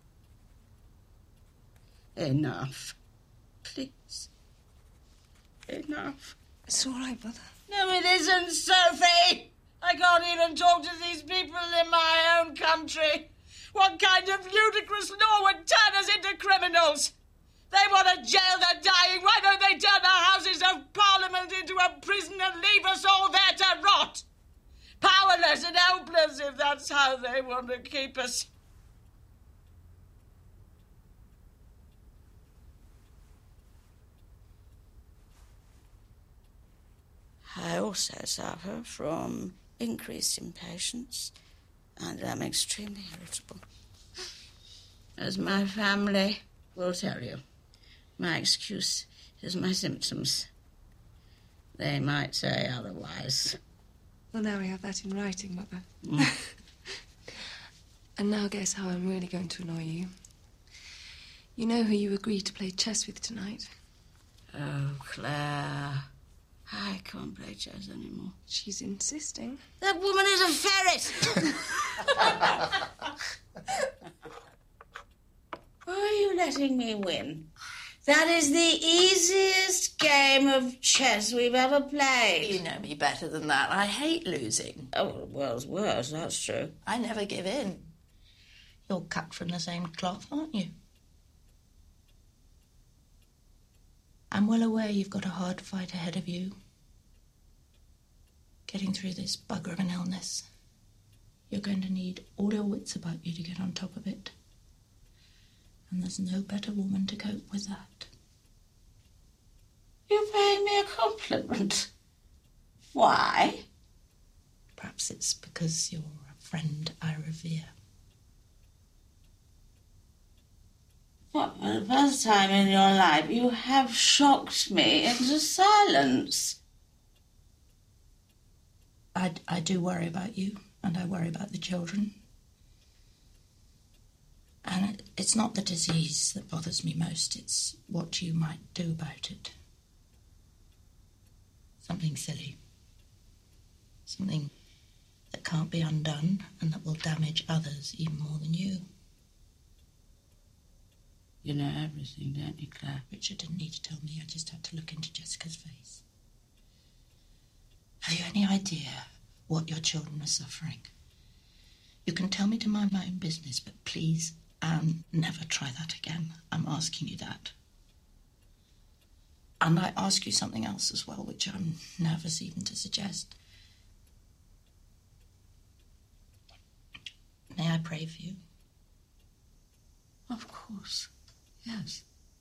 Enough. Please. Enough.
It's all right, Mother.
No, it isn't, Sophie! I can't even talk to these people in my own country. What kind of ludicrous law would turn us into criminals? They want to jail the dying. Why don't they turn the Houses of Parliament into a prison and leave us all there to rot? Powerless and helpless, if that's how they want to keep us. I also suffer from increased impatience and am extremely irritable. As my family will tell you, my excuse is my symptoms. They might say otherwise.
Well, now we have that in writing, Mother. And now guess how I'm really going to annoy you. You know who you agreed to play chess with tonight?
Oh, Claire. I can't play chess anymore.
She's insisting.
That woman is a ferret! Why are you letting me win? That is the easiest game of chess we've ever played.
You know me better than that. I hate losing.
Oh, well, world's worse, that's true.
I never give in. You're cut from the same cloth, aren't you? I'm well aware you've got a hard fight ahead of you. Getting through this bugger of an illness. You're going to need all your wits about you to get on top of it. And there's no better woman to cope with that.
You're paying me a compliment. Why?
Perhaps it's because you're a friend I revere.
What, for the first time in your life, you have shocked me into silence.
I do worry about you, and I worry about the children. And it's not the disease that bothers me most, it's what you might do about it. Something silly. Something that can't be undone and that will damage others even more than you.
You know everything, don't you, Claire?
Richard didn't need to tell me, I just had to look into Jessica's face. Have you any idea what your children are suffering? You can tell me to mind my own business, but please, Anne, never try that again. I'm asking you that. And I ask you something else as well, which I'm nervous even to suggest. May I pray for you?
Of course, yes.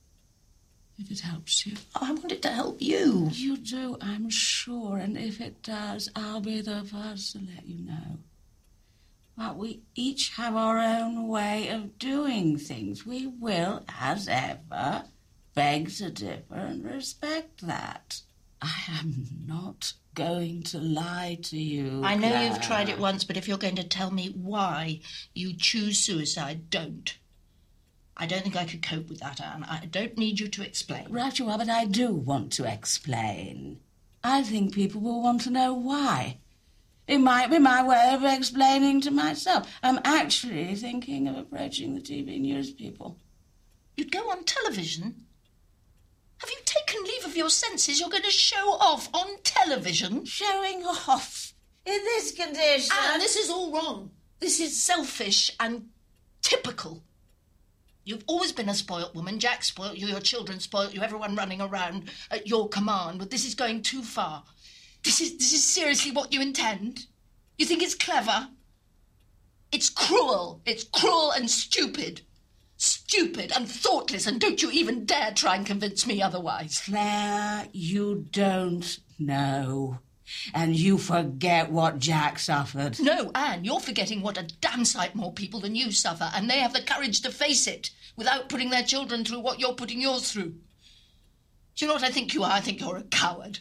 If it helps you.
Oh, I want it to help you.
You do, I'm sure, and if it does, I'll be the first to let you know. But we each have our own way of doing things. We will, as ever, beg to differ and respect that. I am not going to lie to you,
I know
Claire.
you've tried it once, but if you're going to tell me why you choose suicide, don't. I don't think I could cope with that, Anne. I don't need you to explain.
Right you are, but I do want to explain. I think people will want to know why. It might be my way of explaining to myself. I'm actually thinking of approaching the TV news people.
You'd go on television? Have you taken leave of your senses? You're going to show off on television?
Showing off? In this condition?
Anne, this is all wrong. This is selfish and typical. You've always been a spoilt woman. Jack spoilt you, your children spoilt you, everyone running around at your command. But this is going too far. This is seriously what you intend? You think it's clever? It's cruel. It's cruel and stupid. Stupid and thoughtless, and don't you even dare try and convince me otherwise.
Claire, you don't know. And you forget what Jack suffered.
No, Anne, you're forgetting what a damn sight more people than you suffer, and they have the courage to face it without putting their children through what you're putting yours through. Do you know what I think you are? I think you're a coward.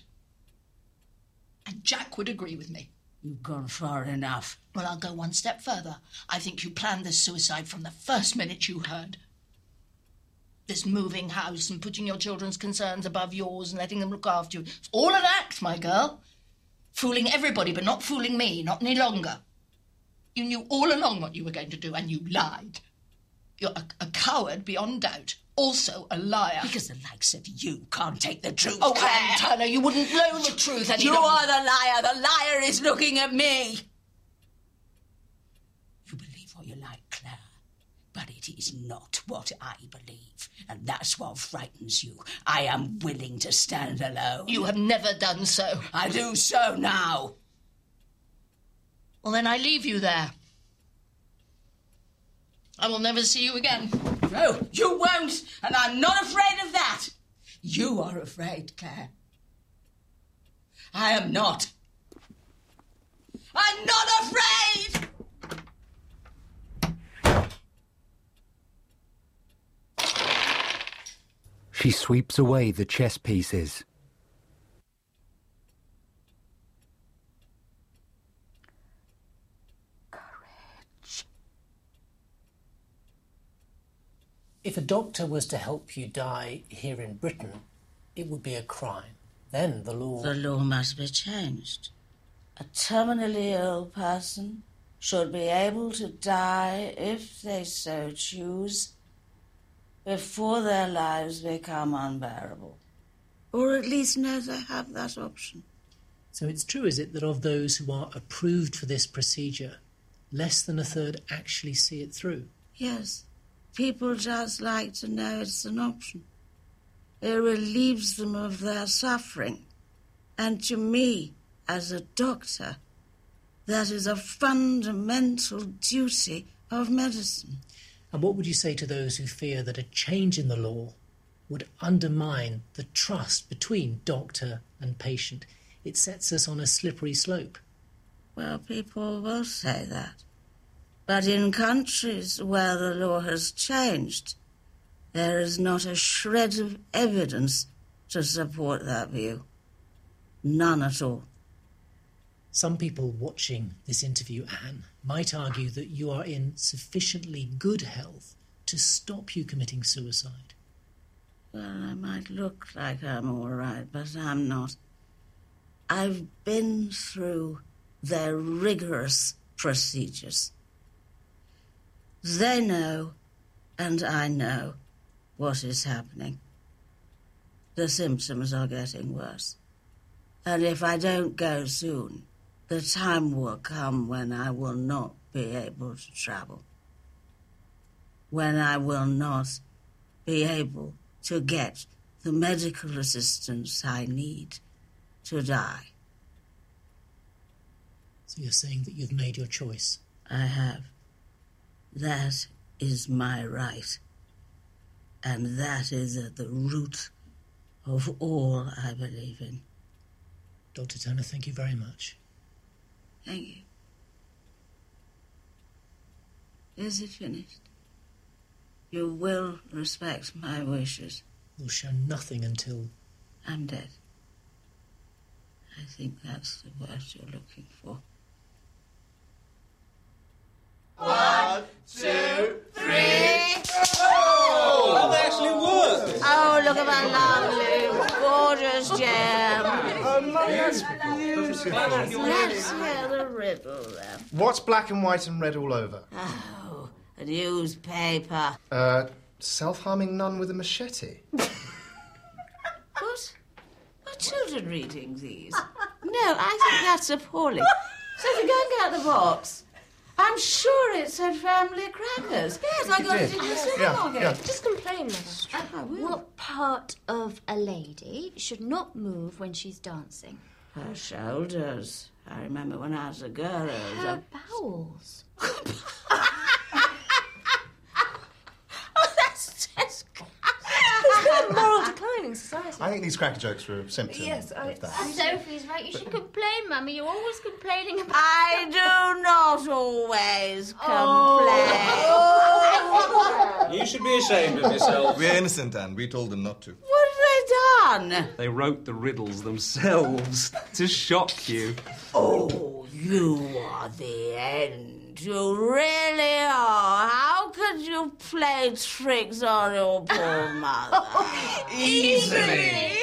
And Jack would agree with me.
You've gone far enough.
Well, I'll go one step further. I think you planned this suicide from the first minute you heard. This moving house and putting your children's concerns above yours and letting them look after you. It's all an act, my girl. Fooling everybody, but not fooling me, not any longer. You knew all along what you were going to do, and you lied. You're a coward beyond doubt. Also a liar.
Because the likes of you can't take the truth.
Oh, Anne Turner, you wouldn't know the truth any
You
longer.
are the liar. The liar is looking at me. You believe what you like, Claire, but it is not what I believe. And that's what frightens you. I am willing to stand alone.
You have never done so.
I do so now.
Well, then I leave you there. I will never see you again.
No, you won't, and I'm not afraid of that. You are afraid, Claire. I am not. I'm not afraid!
She sweeps away the chess pieces.
If a doctor was to help you die here in Britain, it would be a crime. Then the law...
The law must be changed. A terminally ill person should be able to die if they so choose before their lives become unbearable. Or at least know they have that option.
So it's true, is it, that of those who are approved for this procedure, less than a third actually see it through?
Yes. People just like to know it's an option. It relieves them of their suffering. And to me, as a doctor, that is a fundamental duty of medicine.
And what would you say to those who fear that a change in the law would undermine the trust between doctor and patient? It sets us on a slippery slope.
Well, people will say that. But in countries where the law has changed, there is not a shred of evidence to support that view. None at all.
Some people watching this interview, Anne, might argue that you are in sufficiently good health to stop you committing suicide.
Well, I might look like I'm all right, but I'm not. I've been through their rigorous procedures. They know, and I know, what is happening. The symptoms are getting worse. And if I don't go soon, the time will come when I will not be able to travel. When I will not be able to get the medical assistance I need to die.
So you're saying that you've made your choice?
I have. That is my right. And that is at the root of all I believe in.
Dr. Turner, thank you very much.
Thank you. Is it finished? You will respect my wishes.
We'll show nothing until...
I'm dead. I think that's the word you're looking for.
1, 2, 3.
Oh, that actually worked.
Oh, look at my lovely, gorgeous gem.
That's beautiful.
Let's hear the riddle, then.
What's black and white and red all over?
Oh, a newspaper.
Self-harming nun with a machete.
What? Are children reading these? No, I think that's appalling. Sophie, go and get the box. I'm sure it said family crackers. Yes, I got it in the supermarket.
Yeah.
Just complain, Mother. What part of a lady should not move when she's dancing?
Her shoulders. I remember when I was a girl.
Her bowels.
That's just...
There's no moral decline in society.
I think these cracker jokes were a symptom of that.
Sophie's right. You should complain, Mummy. You're always complaining about...
I do not always complain.
You should be ashamed of yourself.
We're innocent, Anne. We told them not to.
What have they done?
They wrote the riddles themselves to shock you.
Oh, you are the end. You really are. How could you play tricks on your poor mother?
Easily.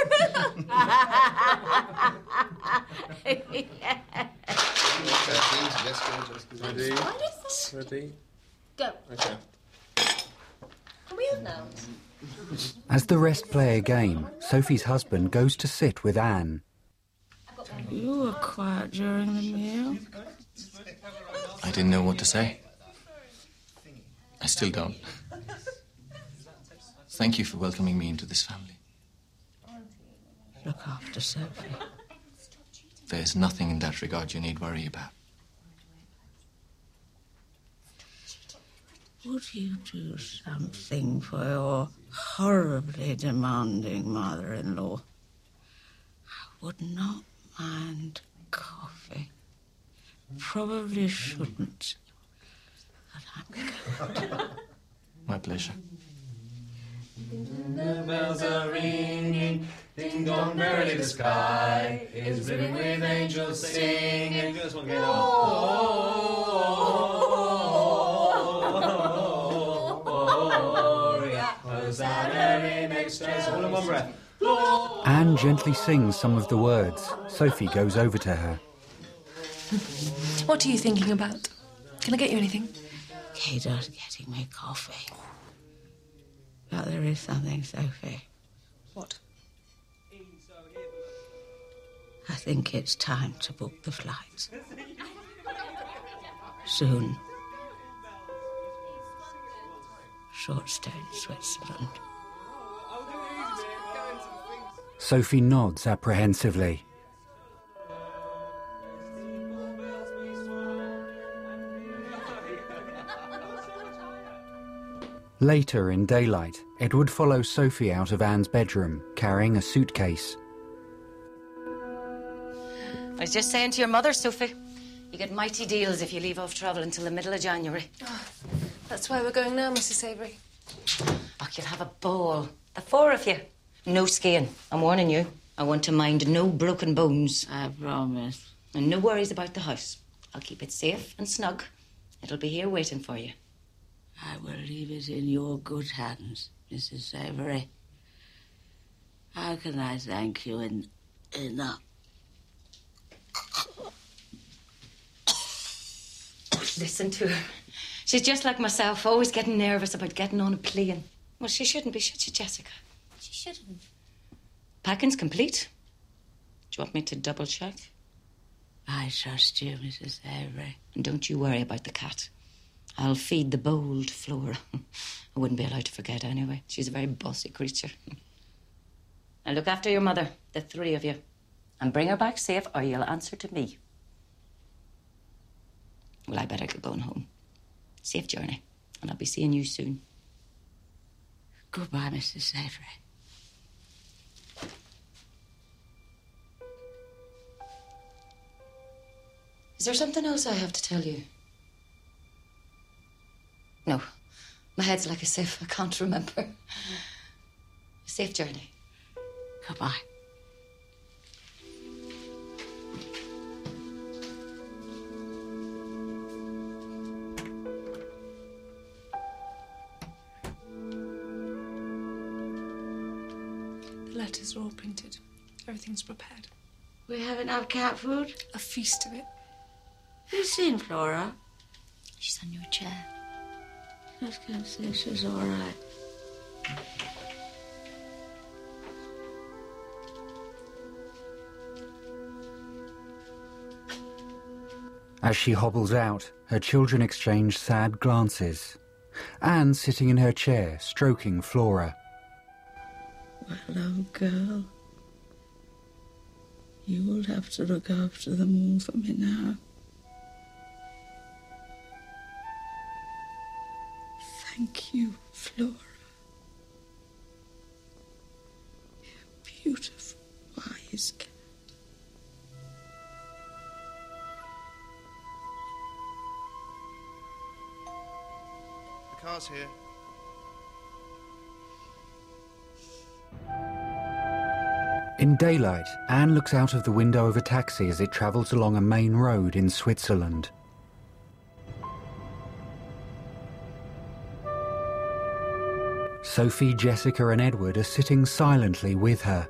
Ready?
Go.
Okay.
Can we have now?
As the rest play a game, Sophie's husband goes to sit with Anne.
You were quiet during the meal.
I didn't know what to say. I still don't. Thank you for welcoming me into this family.
Look after Sophie.
There's nothing in that regard you need worry about.
Would you do something for your horribly demanding mother-in-law? I would not mind coffee. Probably shouldn't. But I'm going.
My pleasure.
The bells are ringing, ding dong, merrily the sky is ringing with angels singing.
This one,
Hosanna in extras, all in one breath.
Anne gently sings some of the words. Sophie goes over to her.
What are you thinking about? Can I get you anything?
Kada's getting me coffee. But there is something, Sophie.
What?
I think it's time to book the flights. Soon. Short stay in Switzerland.
Sophie nods apprehensively. Later, in daylight, Edward follows Sophie out of Anne's bedroom, carrying a suitcase.
I was just saying to your mother, Sophie, you get mighty deals if you leave off travel until the middle of January.
Oh, that's why we're going now, Mrs. Avery.
Oh, you'll have a ball. The four of you. No skiing. I'm warning you. I want to mind no broken bones.
I promise.
And no worries about the house. I'll keep it safe and snug. It'll be here waiting for you.
I will leave it in your good hands, Mrs. Avery. How can I thank you enough?
Listen to her. She's just like myself, always getting nervous about getting on a plane. Well, she shouldn't be, should she, Jessica?
She shouldn't.
Packing's complete. Do you want me to double check?
I trust you, Mrs. Avery.
And don't you worry about the cat. I'll feed the bold Flora. I wouldn't be allowed to forget anyway. She's a very bossy creature. Now look after your mother, the three of you. And bring her back safe or you'll answer to me. Well, I better get going home. Safe journey. And I'll be seeing you soon.
Goodbye, Mrs. Avery.
Is there something else I have to tell you? No. My head's like a sieve. I can't remember. Safe journey.
Goodbye.
The letters are all printed. Everything's prepared.
We have enough cat food?
A feast of it.
Have you seen Flora?
She's on your chair.
Let's go see if she's all right.
As she hobbles out, her children exchange sad glances. Anne sitting in her chair, stroking Flora.
Well, old girl, you will have to look after them all for me now. Thank you, Flora. You beautiful, wise cat.
The car's here.
In daylight, Anne looks out of the window of a taxi as it travels along a main road in Switzerland. Sophie, Jessica and Edward are sitting silently with her.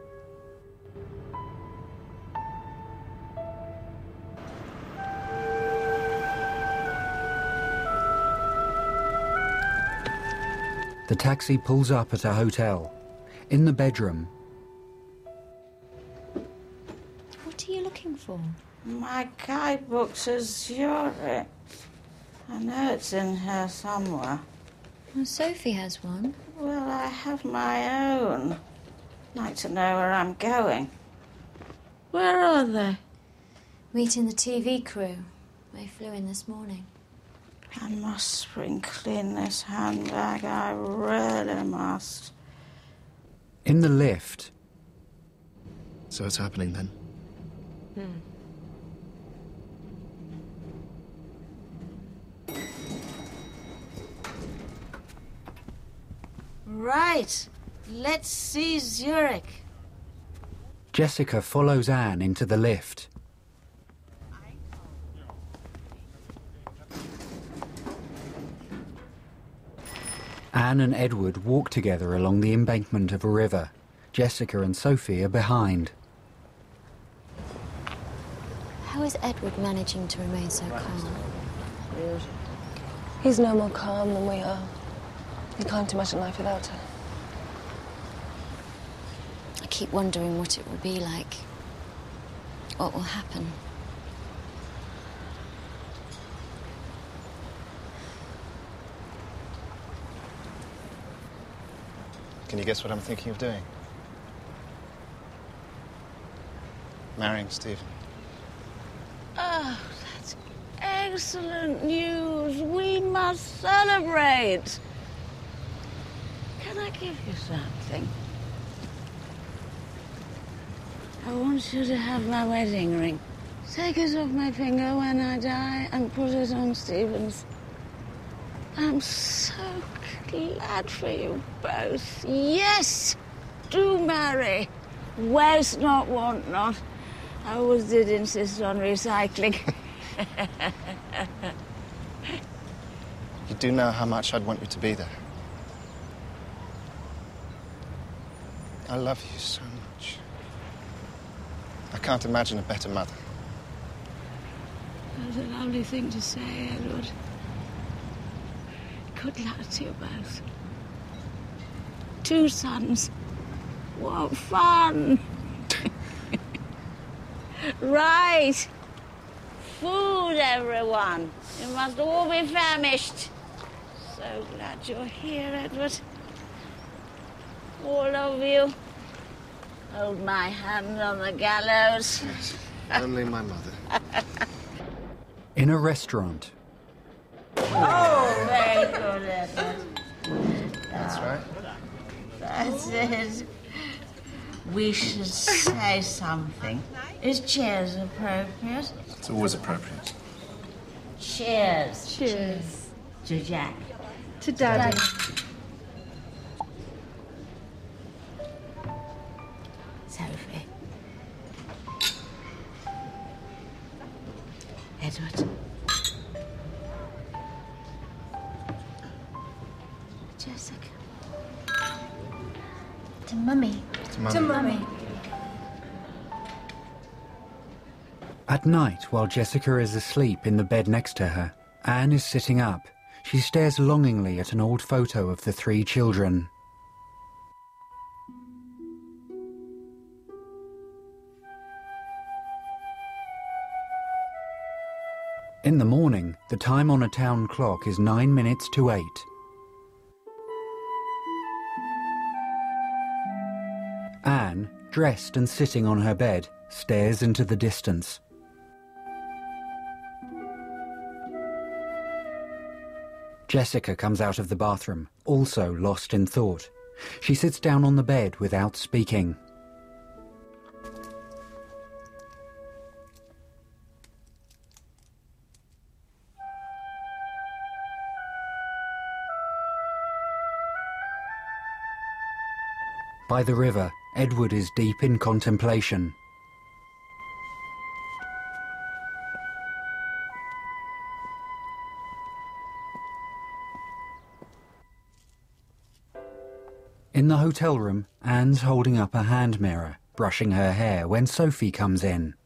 The taxi pulls up at a hotel. In the bedroom,
What are you looking for?
My guidebook says Zurich. I know it's in here somewhere.
Well, Sophie has one.
Well, I have my own. Like to know where I'm going. Where are they?
Meeting the TV crew. They flew in this morning.
I must spring clean this handbag. I really must.
in the lift.
So it's happening then?
Right. Let's see Zurich.
Jessica follows Anne into the lift. Anne and Edward walk together along the embankment of a river. Jessica and Sophie are behind.
How is Edward managing to remain so calm?
He's no more calm than we are. He can't imagine life without her.
keep wondering what it will be like. What will happen.
Can you guess what I'm thinking of doing? Marrying Stephen.
Oh, that's excellent news. We must celebrate. Can I give you something? I want you to have my wedding ring. Take it off my finger when I die and put it on Stephen's. I'm so glad for you both. Yes, do marry. Waste not, want not. I always did insist on recycling.
You do know how much I'd want you to be there. I love you so much. I can't imagine a better mother.
That's a lovely thing to say, Edward. Good luck to you both. 2 sons. What fun! Right. Food, everyone. You must all be famished. So glad you're here, Edward. All of you. Hold my hand on the gallows.
Only my mother.
In a restaurant.
Oh, very good, Edward.
That's right.
That's it. We should say something. Is cheers appropriate?
It's always appropriate.
Cheers.
Cheers.
To Jack.
To Daddy.
Sophie. Edward. Jessica.
To Mummy.
To
Mummy.
At night, while Jessica is asleep in the bed next to her, Anne is sitting up. She stares longingly at an old photo of the 3 children. In the morning, the time on a town clock is 9 minutes to 8. Anne, dressed and sitting on her bed, stares into the distance. Jessica comes out of the bathroom, also lost in thought. She sits down on the bed without speaking. By the river, Edward is deep in contemplation. In the hotel room, Anne's holding up a hand mirror, brushing her hair when Sophie comes in.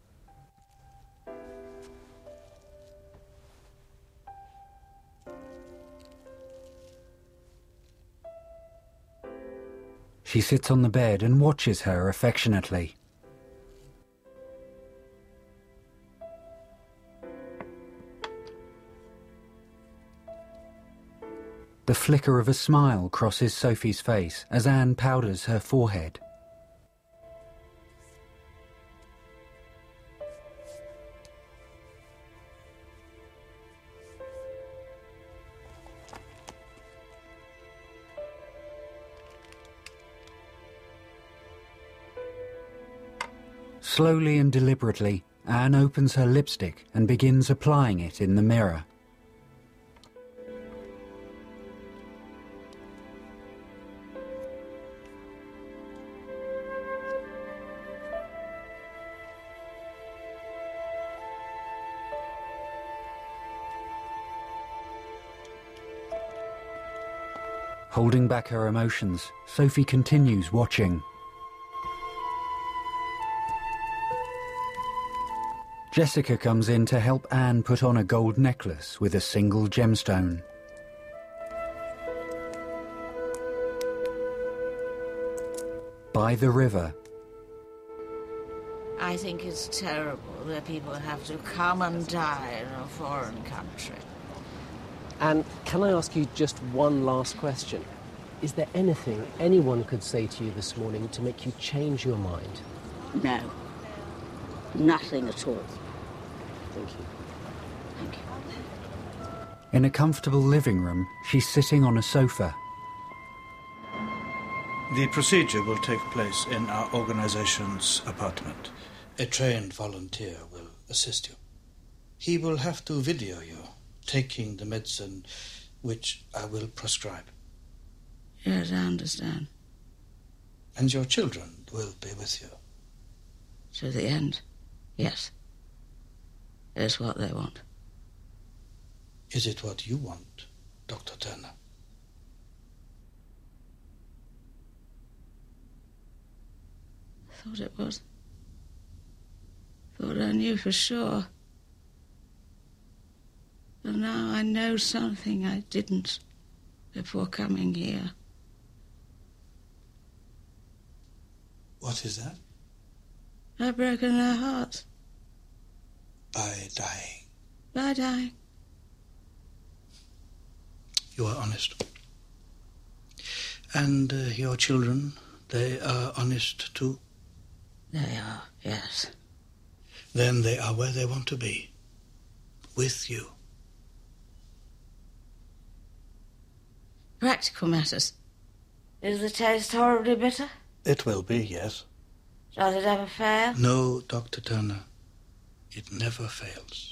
She sits on the bed and watches her affectionately. The flicker of a smile crosses Sophie's face as Anne powders her forehead. Slowly and deliberately, Anne opens her lipstick and begins applying it in the mirror. Holding back her emotions, Sophie continues watching. Jessica comes in to help Anne put on a gold necklace with a single gemstone. by the river.
I think it's terrible that people have to come and die in a foreign country.
And can I ask you just one last question? Is there anything anyone could say to you this morning to make you change your mind?
No. Nothing at all.
Thank you.
Thank you.
In a comfortable living room, she's sitting on a sofa.
The procedure will take place in our organization's apartment. A trained volunteer will assist you. He will have to video you taking the medicine which I will prescribe.
Yes, I understand.
And your children will be with you.
To the end, yes. It's what they want.
Is it what you want, Dr. Turner?
Thought it was. Thought I knew for sure. But now I know something I didn't before coming here.
What is that?
I've broken their hearts.
By dying.
By dying.
You are honest. And your children, they are honest too?
They are, yes.
Then they are where they want to be. With you.
Practical matters. Is the taste horribly bitter?
It will be, yes.
Does it ever fail?
No, Dr. Turner. It never fails.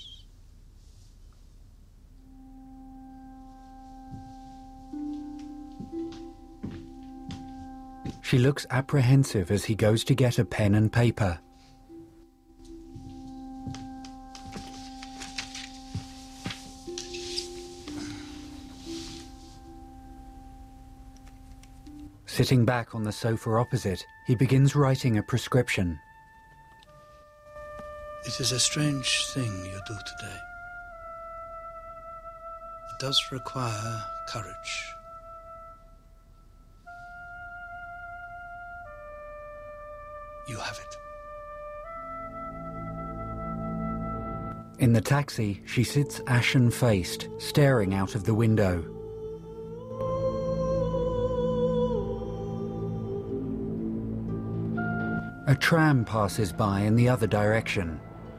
She looks apprehensive as he goes to get a pen and paper. Sitting back on the sofa opposite, he begins writing a prescription.
It is a strange thing you do today. It does require courage. You have it.
In the taxi, she sits ashen-faced, staring out of the window. A tram passes by in the other direction.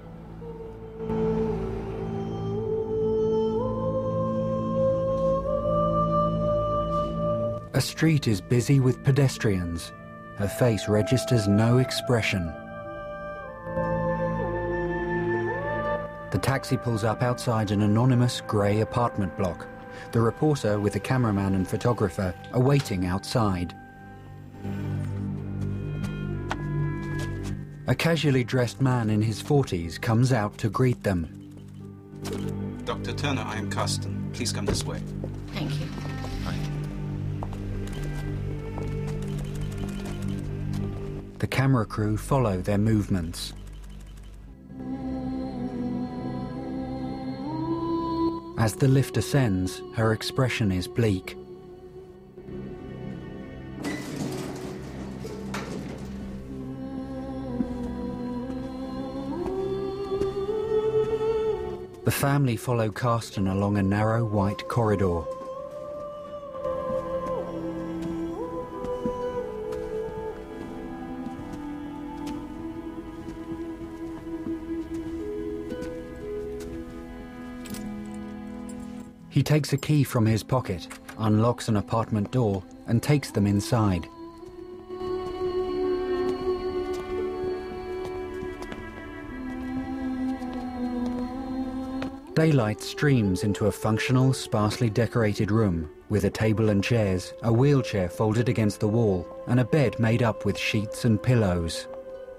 A street is busy with pedestrians. Her face registers no expression. The taxi pulls up outside an anonymous grey apartment block. The reporter, with the cameraman and photographer, are waiting outside. A casually dressed man in his 40s comes out to greet them.
Dr. Turner, I am Carsten. Please come this way.
Thank you.
The camera crew follow their movements. As the lift ascends, her expression is bleak. The family follow Carsten along a narrow white corridor. He takes a key from his pocket, unlocks an apartment door, and takes them inside. Daylight streams into a functional, sparsely decorated room with a table and chairs, a wheelchair folded against the wall, and a bed made up with sheets and pillows.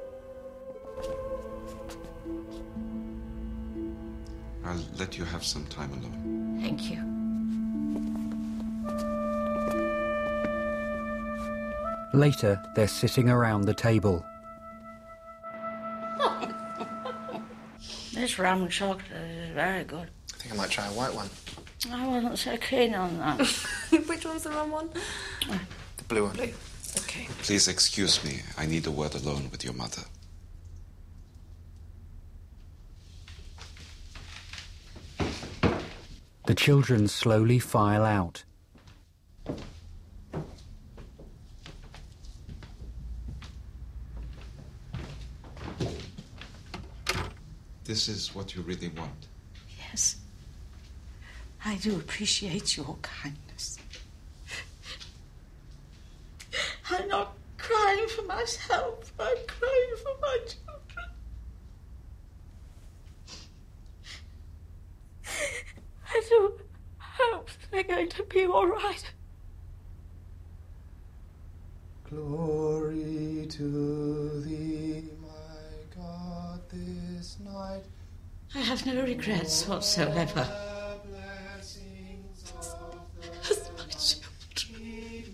I'll let you have some time alone.
Thank you.
Later, they're sitting around the table.
This rum and chocolate is very good.
I think I might try a white one.
I wasn't so keen on that.
Which one's the rum one?
The blue one.
Blue. Okay.
Please excuse me. I need a word alone with your mother.
The children slowly file out.
This is what you really want.
Yes. I do appreciate your kindness. I'm not crying for myself. I'm crying for my children. I do hope they're going to be all right.
Glory to thee, my God, this night.
I have no regrets whatsoever. As my children.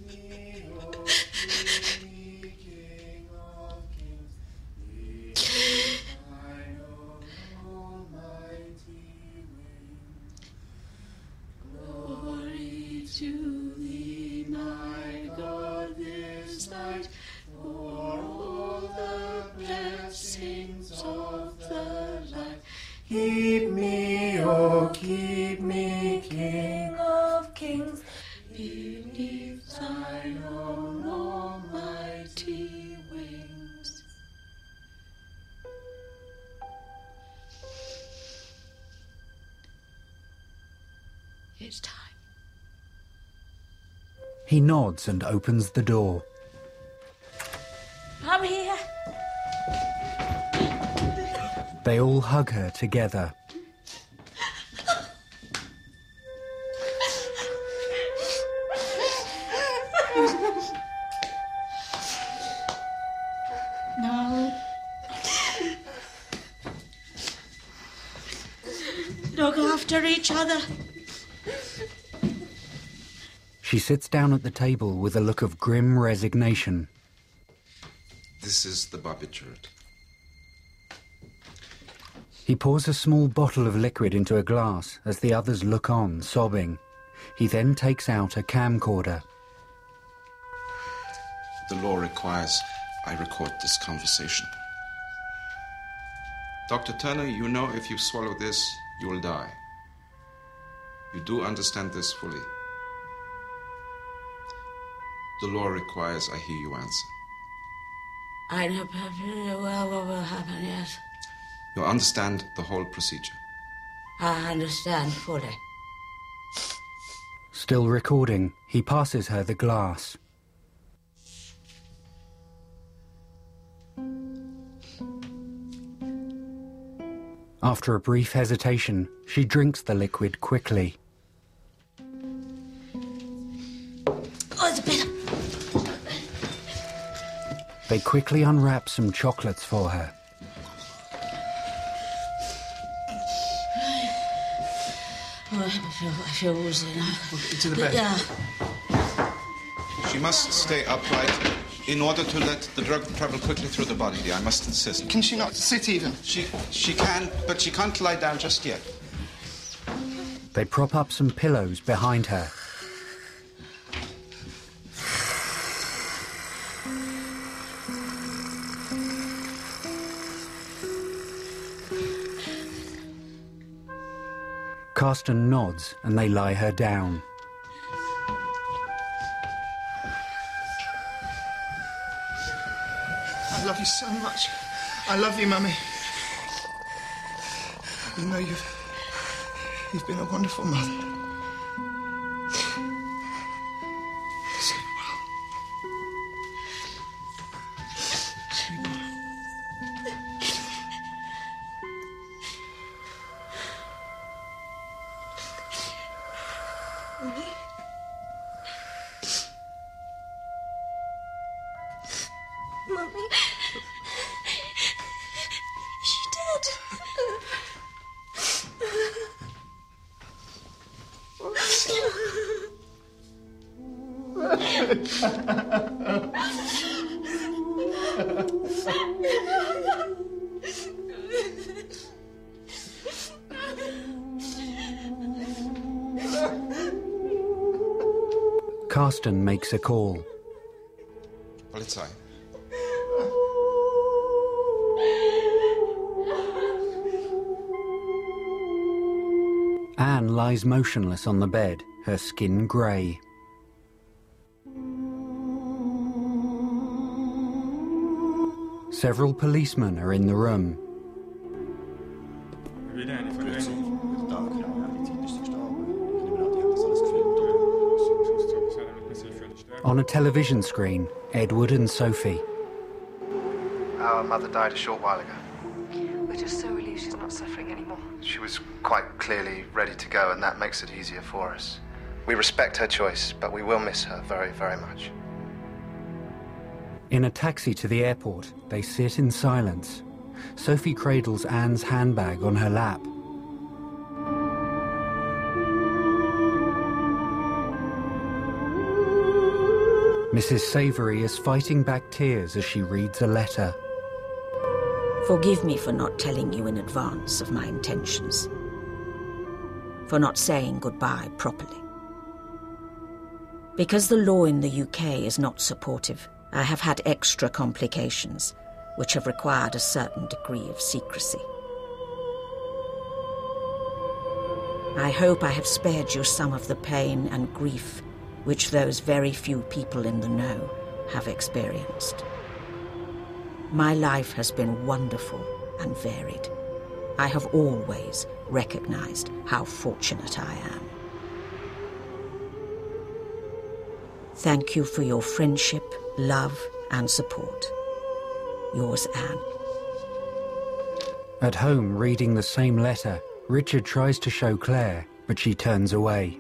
Glory to thee, my God, this night, for all the blessings of the light. Keep me, oh, keep me, King of Kings, beneath thine own almighty wings. It's time.
He nods and opens the door.
I'm here.
They all hug her together.
No. Look after each other.
She sits down at the table with a look of grim resignation.
This is the barbiturate.
He pours a small bottle of liquid into a glass as the others look on, sobbing. He then takes out a camcorder.
The law requires I record this conversation. Dr. Turner, you know if you swallow this, you will die. You do understand this fully. The law requires I hear you answer.
I know perfectly well what will happen, yes.
You understand the whole procedure.
I understand fully.
Still recording, he passes her the glass. After a brief hesitation, she drinks the liquid quickly.
Oh, it's bitter.
They quickly unwrap some chocolates for her.
Oh, I feel woozy now.
To the bed.
Yeah.
She must stay upright in order to let the drug travel quickly through the body. I must insist.
Can she not sit even?
She can, but she can't lie down just yet.
They prop up some pillows behind her. Carsten nods and they lie her down.
I love you so much. I love you, Mummy. You know you've been a wonderful mother. Sleep well. Sleep well.
Mummy. She did.
Carsten makes a call.
Polizei.
Anne lies motionless on the bed, her skin grey. Several policemen are in the room. On a television screen, Edward and Sophie.
Our mother died a short while ago.
We're just so relieved she's not suffering anymore.
She was quite clearly ready to go, and that makes it easier for us. We respect her choice, but we will miss her very, very much.
In a taxi to the airport, they sit in silence. Sophie cradles Anne's handbag on her lap. Mrs. Savory is fighting back tears as she reads a letter.
Forgive me for not telling you in advance of my intentions. For not saying goodbye properly. Because the law in the UK is not supportive, I have had extra complications, which have required a certain degree of secrecy. I hope I have spared you some of the pain and grief which those very few people in the know have experienced. My life has been wonderful and varied. I have always recognized how fortunate I am. Thank you for your friendship, love, and support. Yours, Anne.
At home, reading the same letter, Richard tries to show Claire, but she turns away.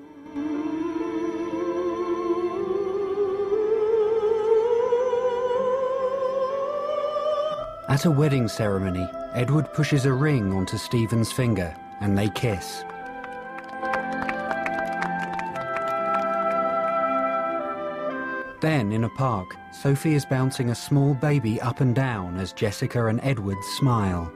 At a wedding ceremony, Edward pushes a ring onto Stephen's finger, and they kiss. Then, in a park, Sophie is bouncing a small baby up and down as Jessica and Edward smile.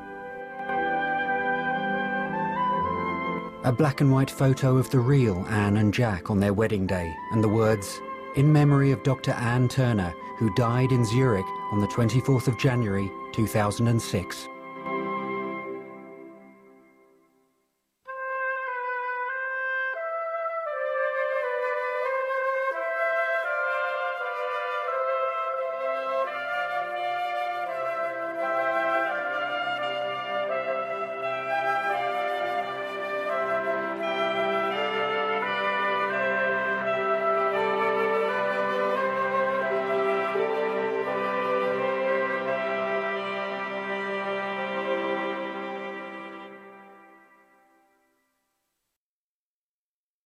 A black and white photo of the real Anne and Jack on their wedding day, and the words, "In memory of Dr. Anne Turner, who died in Zurich on the 24th of January 2006.